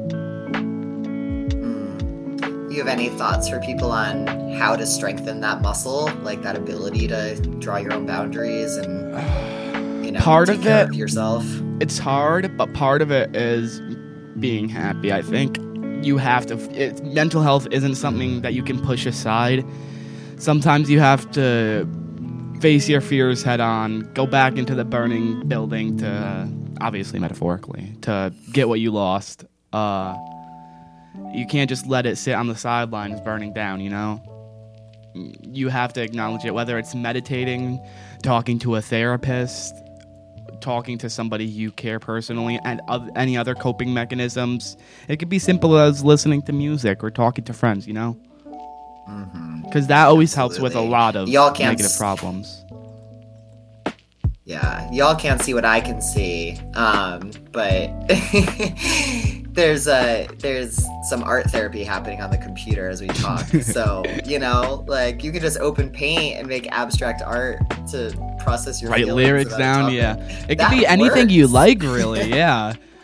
C: You have any thoughts for people on how to strengthen that muscle, like that ability to draw your own boundaries and, you know,
A: Part
C: take
A: of
C: care
A: it-
C: of yourself?
A: It's hard, but part of it is being happy. I think you have to. It, mental health isn't something that you can push aside. Sometimes you have to face your fears head on, go back into the burning building to, obviously metaphorically, to get what you lost. Uh, you can't just let it sit on the sidelines burning down, you know? You have to acknowledge it, whether it's meditating, talking to a therapist, talking to somebody you care personally, and oth- any other coping mechanisms. It could be simple as listening to music or talking to friends, you know? Because that always helps with a
C: Absolutely.
A: lot of
C: Y'all can't
A: negative
C: s-
A: problems.
C: Yeah, y'all can't see what I can see, um, but there's a there's some art therapy happening on the computer as we talk. So, you know, like, you can just open Paint and make abstract art to process your
A: Write
C: feelings
A: lyrics
C: about a
A: down,
C: topic.
A: yeah. It could
C: That
A: be anything you
C: works.
A: like, really, yeah.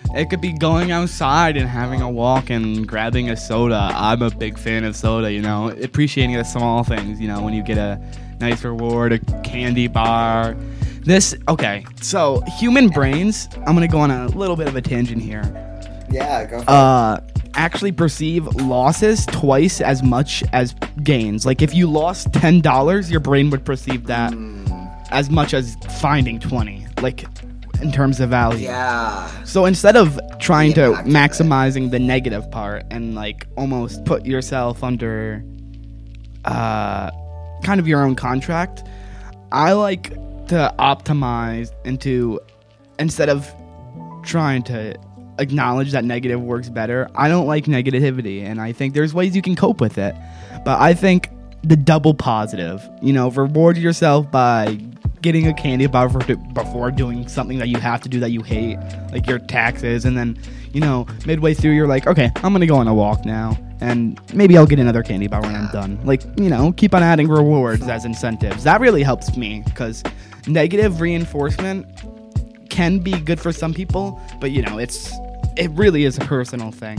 A: It could be going outside and having a walk and grabbing a soda. I'm a big fan of soda, you know, appreciating the small things, you know, when you get a nice reward, a candy bar. This, okay, so human brains, I'm going to go on a little bit of a tangent here.
C: Yeah, go for
A: Uh, actually perceive losses twice as much as gains. Like if you lost ten dollars, your brain would perceive that as much as finding twenty, like in terms of
C: it.
A: value.
C: Yeah.
A: So instead of trying
C: The
A: to
C: impact of it.
A: maximizing the negative part and like almost put yourself under uh, kind of your own contract, I like to optimize into, instead of trying to acknowledge that negative works better, I don't like negativity, and I think there's ways you can cope with it. But I think the double positive, you know, reward yourself by getting a candy bar for, before doing something that you have to do that you hate, like your taxes, and then, you know, midway through you're like, okay, I'm gonna go on a walk now, and maybe I'll get another candy bar when I'm done. Like, you know, keep on adding rewards as incentives. That really helps me, because negative reinforcement can be good for some people, but, you know, it's it really is a personal thing.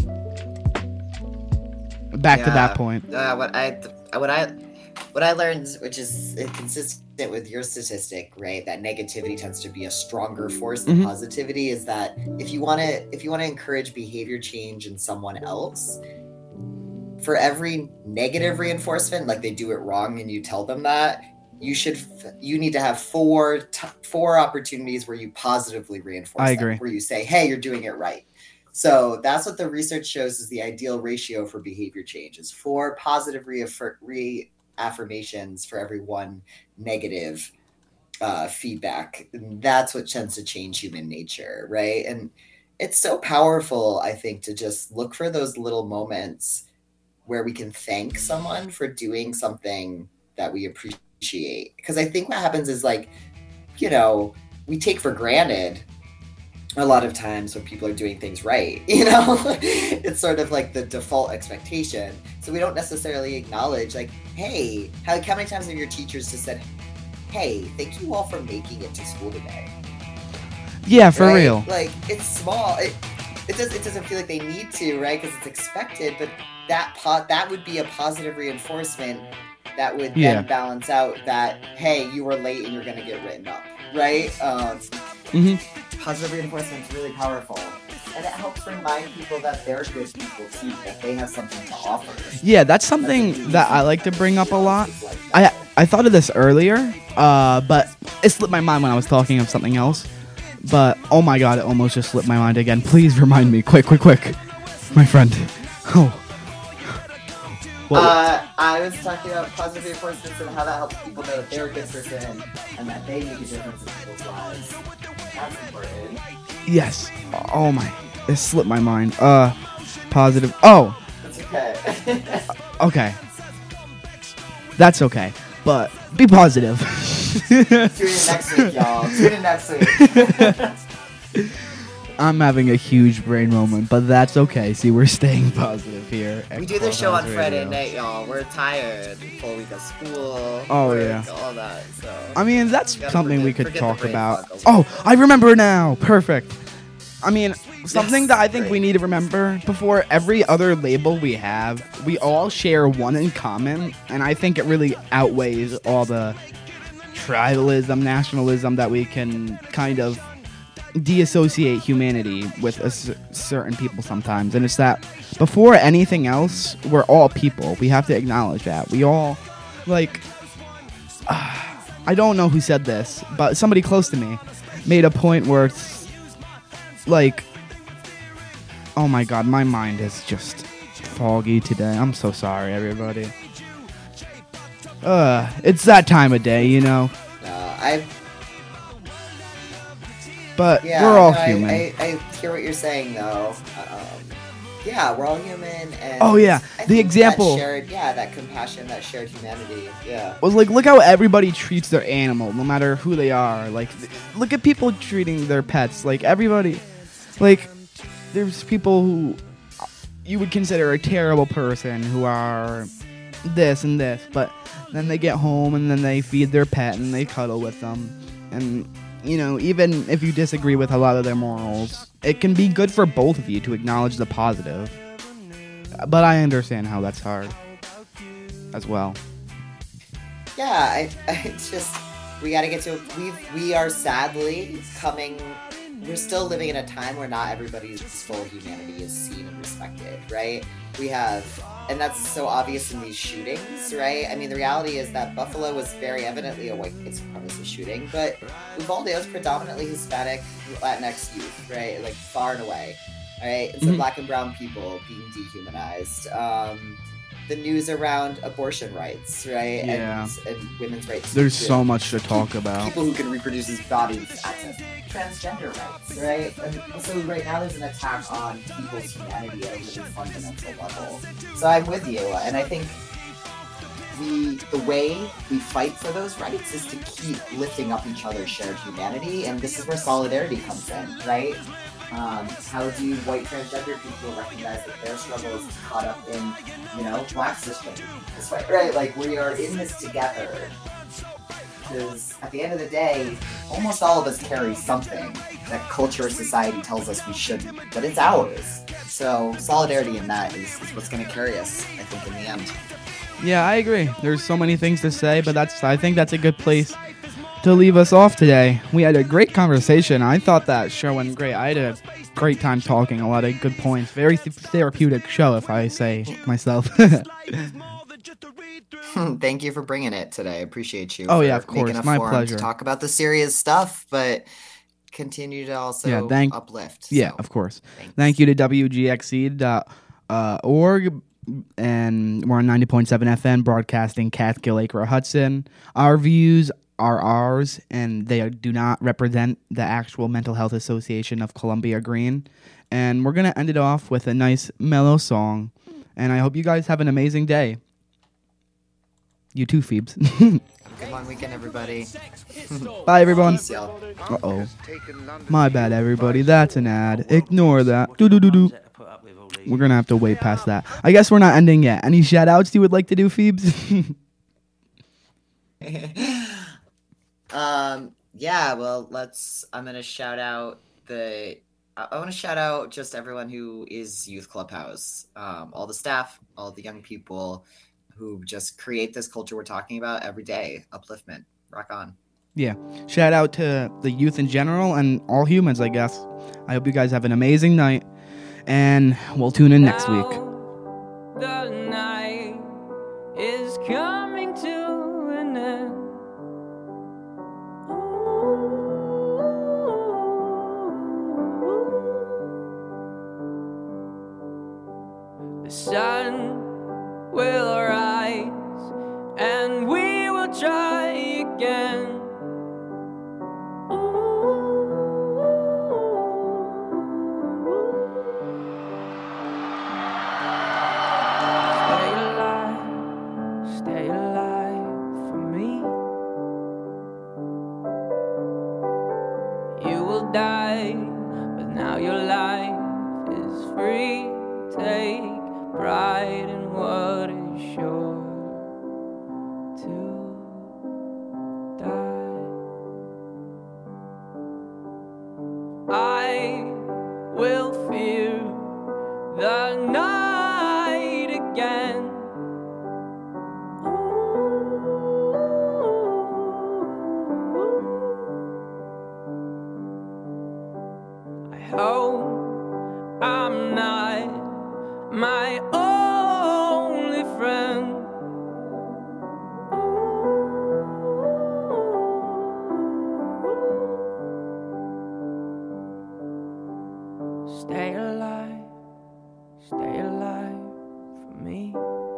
A: Back to that point.
C: Uh, what I what I what I learned, which is consistent with your statistic, right? That negativity tends to be a stronger force than
A: Mhm.
C: positivity. Is that if you want to if you want to encourage behavior change in someone else, for every negative reinforcement, like they do it wrong, and you tell them that, you should f- you need to have four t- four opportunities where you positively reinforce.
A: I
C: them,
A: agree.
C: where you say, "Hey, you're doing it right." So that's what the research shows is the ideal ratio for behavior change is four positive reaffir- reaffirmations for every one negative uh, feedback. And that's what tends to change human nature, right? And it's so powerful, I think, to just look for those little moments where we can thank someone for doing something that we appreciate. Because I think what happens is, like, you know, we take for granted a lot of times when people are doing things right, you know, it's sort of like the default expectation. So we don't necessarily acknowledge, like, hey, how, how many times have your teachers just said, hey, thank you all for making it to school today?
A: Yeah, for
C: Right?
A: real.
C: Like, it's small. It, it, does, it doesn't feel like they need to, right? Because it's expected, but that po- that would be a positive reinforcement that would
A: Yeah.
C: then balance out that, hey, you were late and you're going to get written up, right? Um,
A: hmm
C: Positive reinforcement is really powerful. And it helps remind people that they're good people too, that they have something to offer.
A: Yeah, that's something that I like to bring up a lot. I I thought of this earlier, uh, but it slipped my mind when I was talking of something else. But oh my god, it almost just slipped my mind again. Please remind me, quick, quick, quick, my friend. Oh. What-
C: Uh, I was talking about positive reinforcements and how that helps people know that they're a good person and that they make a difference in people's lives. That's important.
A: yes. Oh my, it slipped my mind. Uh, positive. Oh,
C: That's okay.
A: okay. That's okay. But be positive.
C: Tune in next week, y'all. Tune in next week.
A: I'm having a huge brain moment, but that's okay. See, we're staying positive here. at
C: We do the show on
A: Clubhouse
C: Friday
A: Radio.
C: night, y'all. We're tired. Full week of school.
A: Oh,
C: work,
A: yeah.
C: all that. So.
A: I mean, that's
C: Gotta
A: something
C: forget-
A: we could
C: forget the
A: talk
C: brain
A: about.
C: fog a
A: Oh,
C: little bit.
A: I remember now. Perfect. I mean, something
C: Yes,
A: that I think
C: great.
A: we need to remember before every other label we have, we all share one in common, and I think it really outweighs all the tribalism, nationalism that we can kind of deassociate humanity with a s- certain people sometimes. And it's that before anything else, we're all people. We have to acknowledge that. We all, like, I don't know who said this, but somebody close to me made a point where it's like, oh my god, my mind is just foggy today. I'm so sorry, everybody. Uh, it's that time of day, you know.
C: Uh, I
A: But
C: Yeah,
A: we're all
C: no, I-
A: human.
C: I, I, hear what you're saying, though. Um, yeah, we're all human, and
A: Oh, yeah,
C: I
A: the
C: think
A: example-
C: that shared, yeah, that compassion, that shared humanity. Yeah,
A: was like, look how everybody treats their animal, no matter who they are. Like, th- look at people treating their pets. Like, everybody, like, there's people who you would consider a terrible person who are this and this, but then they get home and then they feed their pet and they cuddle with them. And you know, even if you disagree with a lot of their morals, it can be good for both of you to acknowledge the positive. But I understand how that's hard as well.
C: Yeah, I, I it's just we got to get to we we are sadly coming. We're still living in a time where not everybody's full humanity is seen and respected, right? We have, and that's so obvious in these shootings, right? I mean, the reality is that Buffalo was very evidently a white supremacist shooting, but Uvalde is predominantly Hispanic, Latinx youth, right? Like far and away, right? And so
A: Mhm.
C: black and brown people being dehumanized. Um, the news around abortion rights, right?
A: Yeah.
C: And, and women's rights.
A: There's
C: to-
A: so much to talk about.
C: People who can reproduce his bodies access transgender rights, right? And so right now there's an attack on people's humanity at a really fundamental level. So I'm with you, and I think we the way we fight for those rights is to keep lifting up each other's shared humanity, and this is where solidarity comes in, right? Um, how do white transgender people recognize that their struggle is caught up in, you know, black cisgender people's fight, right? Like, we are in this together. Because at the end of the day, almost all of us carry something that culture or society tells us we shouldn't, but it's ours. So solidarity in that is, is what's going to carry us, I think, in the end.
A: Yeah, I agree. There's so many things to say, but that's I think that's a good place to leave us off today. We had a great conversation. I thought that show went great. I had a great time talking, a lot of good points. Very th- therapeutic show, if I say myself.
C: Thank you for bringing it today. I appreciate you.
A: Oh,
C: for
A: yeah, of course.
C: making a
A: My
C: forum
A: pleasure.
C: to talk about the serious stuff, but continue to also
A: Yeah, thank-
C: uplift.
A: Yeah,
C: so,
A: of course.
C: thanks.
A: Thank you to W G X C dot org, and we're on ninety point seven F M, broadcasting Catskill, Acre, Hudson. Our views are ours, and they are- do not represent the actual Mental Health Association of Columbia Green. And we're going to end it off with a nice mellow song, and I hope you guys have an amazing day. You too, Phoebes.
C: Good long weekend, everybody.
A: Bye, everyone.
C: Peace, y'all.
A: Uh-oh. My bad, everybody. That's an ad. Ignore that. Doo-doo-doo-doo. We're going to have to wait past that. I guess we're not ending yet. Any shout-outs you would like to do, Phoebes?
C: Um, yeah, well, let's, I'm going to shout out the, I, I want to shout out just everyone who is Youth Clubhouse, um, all the staff, all the young people who just create this culture we're talking about every day. Upliftment. Rock on.
A: Yeah. Shout out to the youth in general and all humans, I guess. I hope you guys have an amazing night, and we'll tune in next week.
G: The night is coming to an end. The sun will rise and we will try again. Stay alive, stay alive for me. You will die, but now your life is free. Take pride in what is sure to die. I will fear the night again. I hope I'm not my only friend. Stay alive, stay alive for me.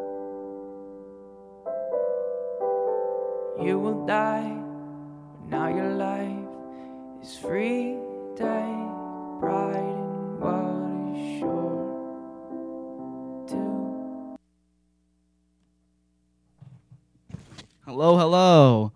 G: You will die, but now your life is free. Take pride in what is sure to.
A: Hello, hello.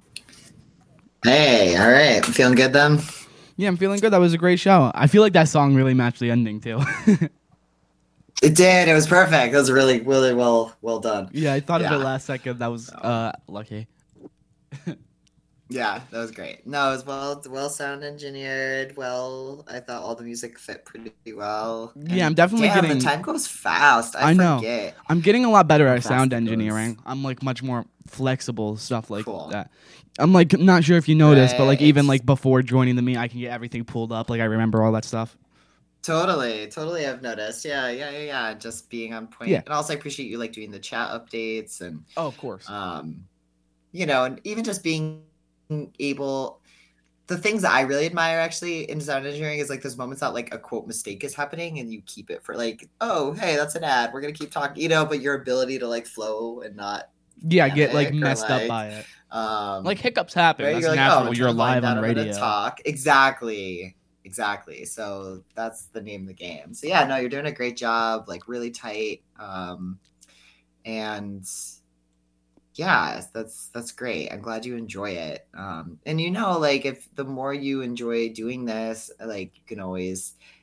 C: Hey, all right. Feeling good then?
A: Yeah, I'm feeling good. That was a great show. I feel like that song really matched the ending, too.
C: It did. It was perfect. It was really, really well, well done.
A: Yeah, I thought of
C: Yeah.
A: it last second. That was uh lucky.
C: Yeah, that was great. No, it was well, well sound engineered. Well, I thought all the music fit pretty well.
A: Yeah, I'm
C: And
A: definitely
C: damn,
A: getting-
C: the time goes fast. I,
A: I know.
C: forget.
A: I'm getting a lot better
C: How
A: at
C: fast
A: sound
C: it goes.
A: engineering. I'm like much more flexible stuff like
C: Cool.
A: that. I'm like not sure if you noticed, but like
C: Right.
A: even like before joining the meet, I can get everything pulled up. Like I remember all that stuff.
C: Totally, totally. I've noticed. Yeah, yeah, yeah, yeah. Just being on point.
A: Yeah.
C: And also, I appreciate you like doing the chat updates and
A: Oh, of course.
C: um, you know, and even just being able. The things that I really admire actually in sound engineering is like those moments that like a quote mistake is happening and you keep it for like, oh, hey, that's an ad. We're gonna keep talking, you know. But your ability to like flow and not
A: Yeah, get like
C: panic or,
A: messed up
C: like,
A: by it.
C: um,
A: Like hiccups happen.
C: right?
A: That's
C: You're like, oh,
A: natural.
C: I'm
A: You're
C: trying to
A: live
C: find
A: on
C: out, I'm gonna
A: radio.
C: Talk exactly, exactly. So that's the name of the game. So yeah, no, you're doing a great job. Like really tight, um, and yeah, that's that's great. I'm glad you enjoy it. Um, and you know, like if the more you enjoy doing this, like you can always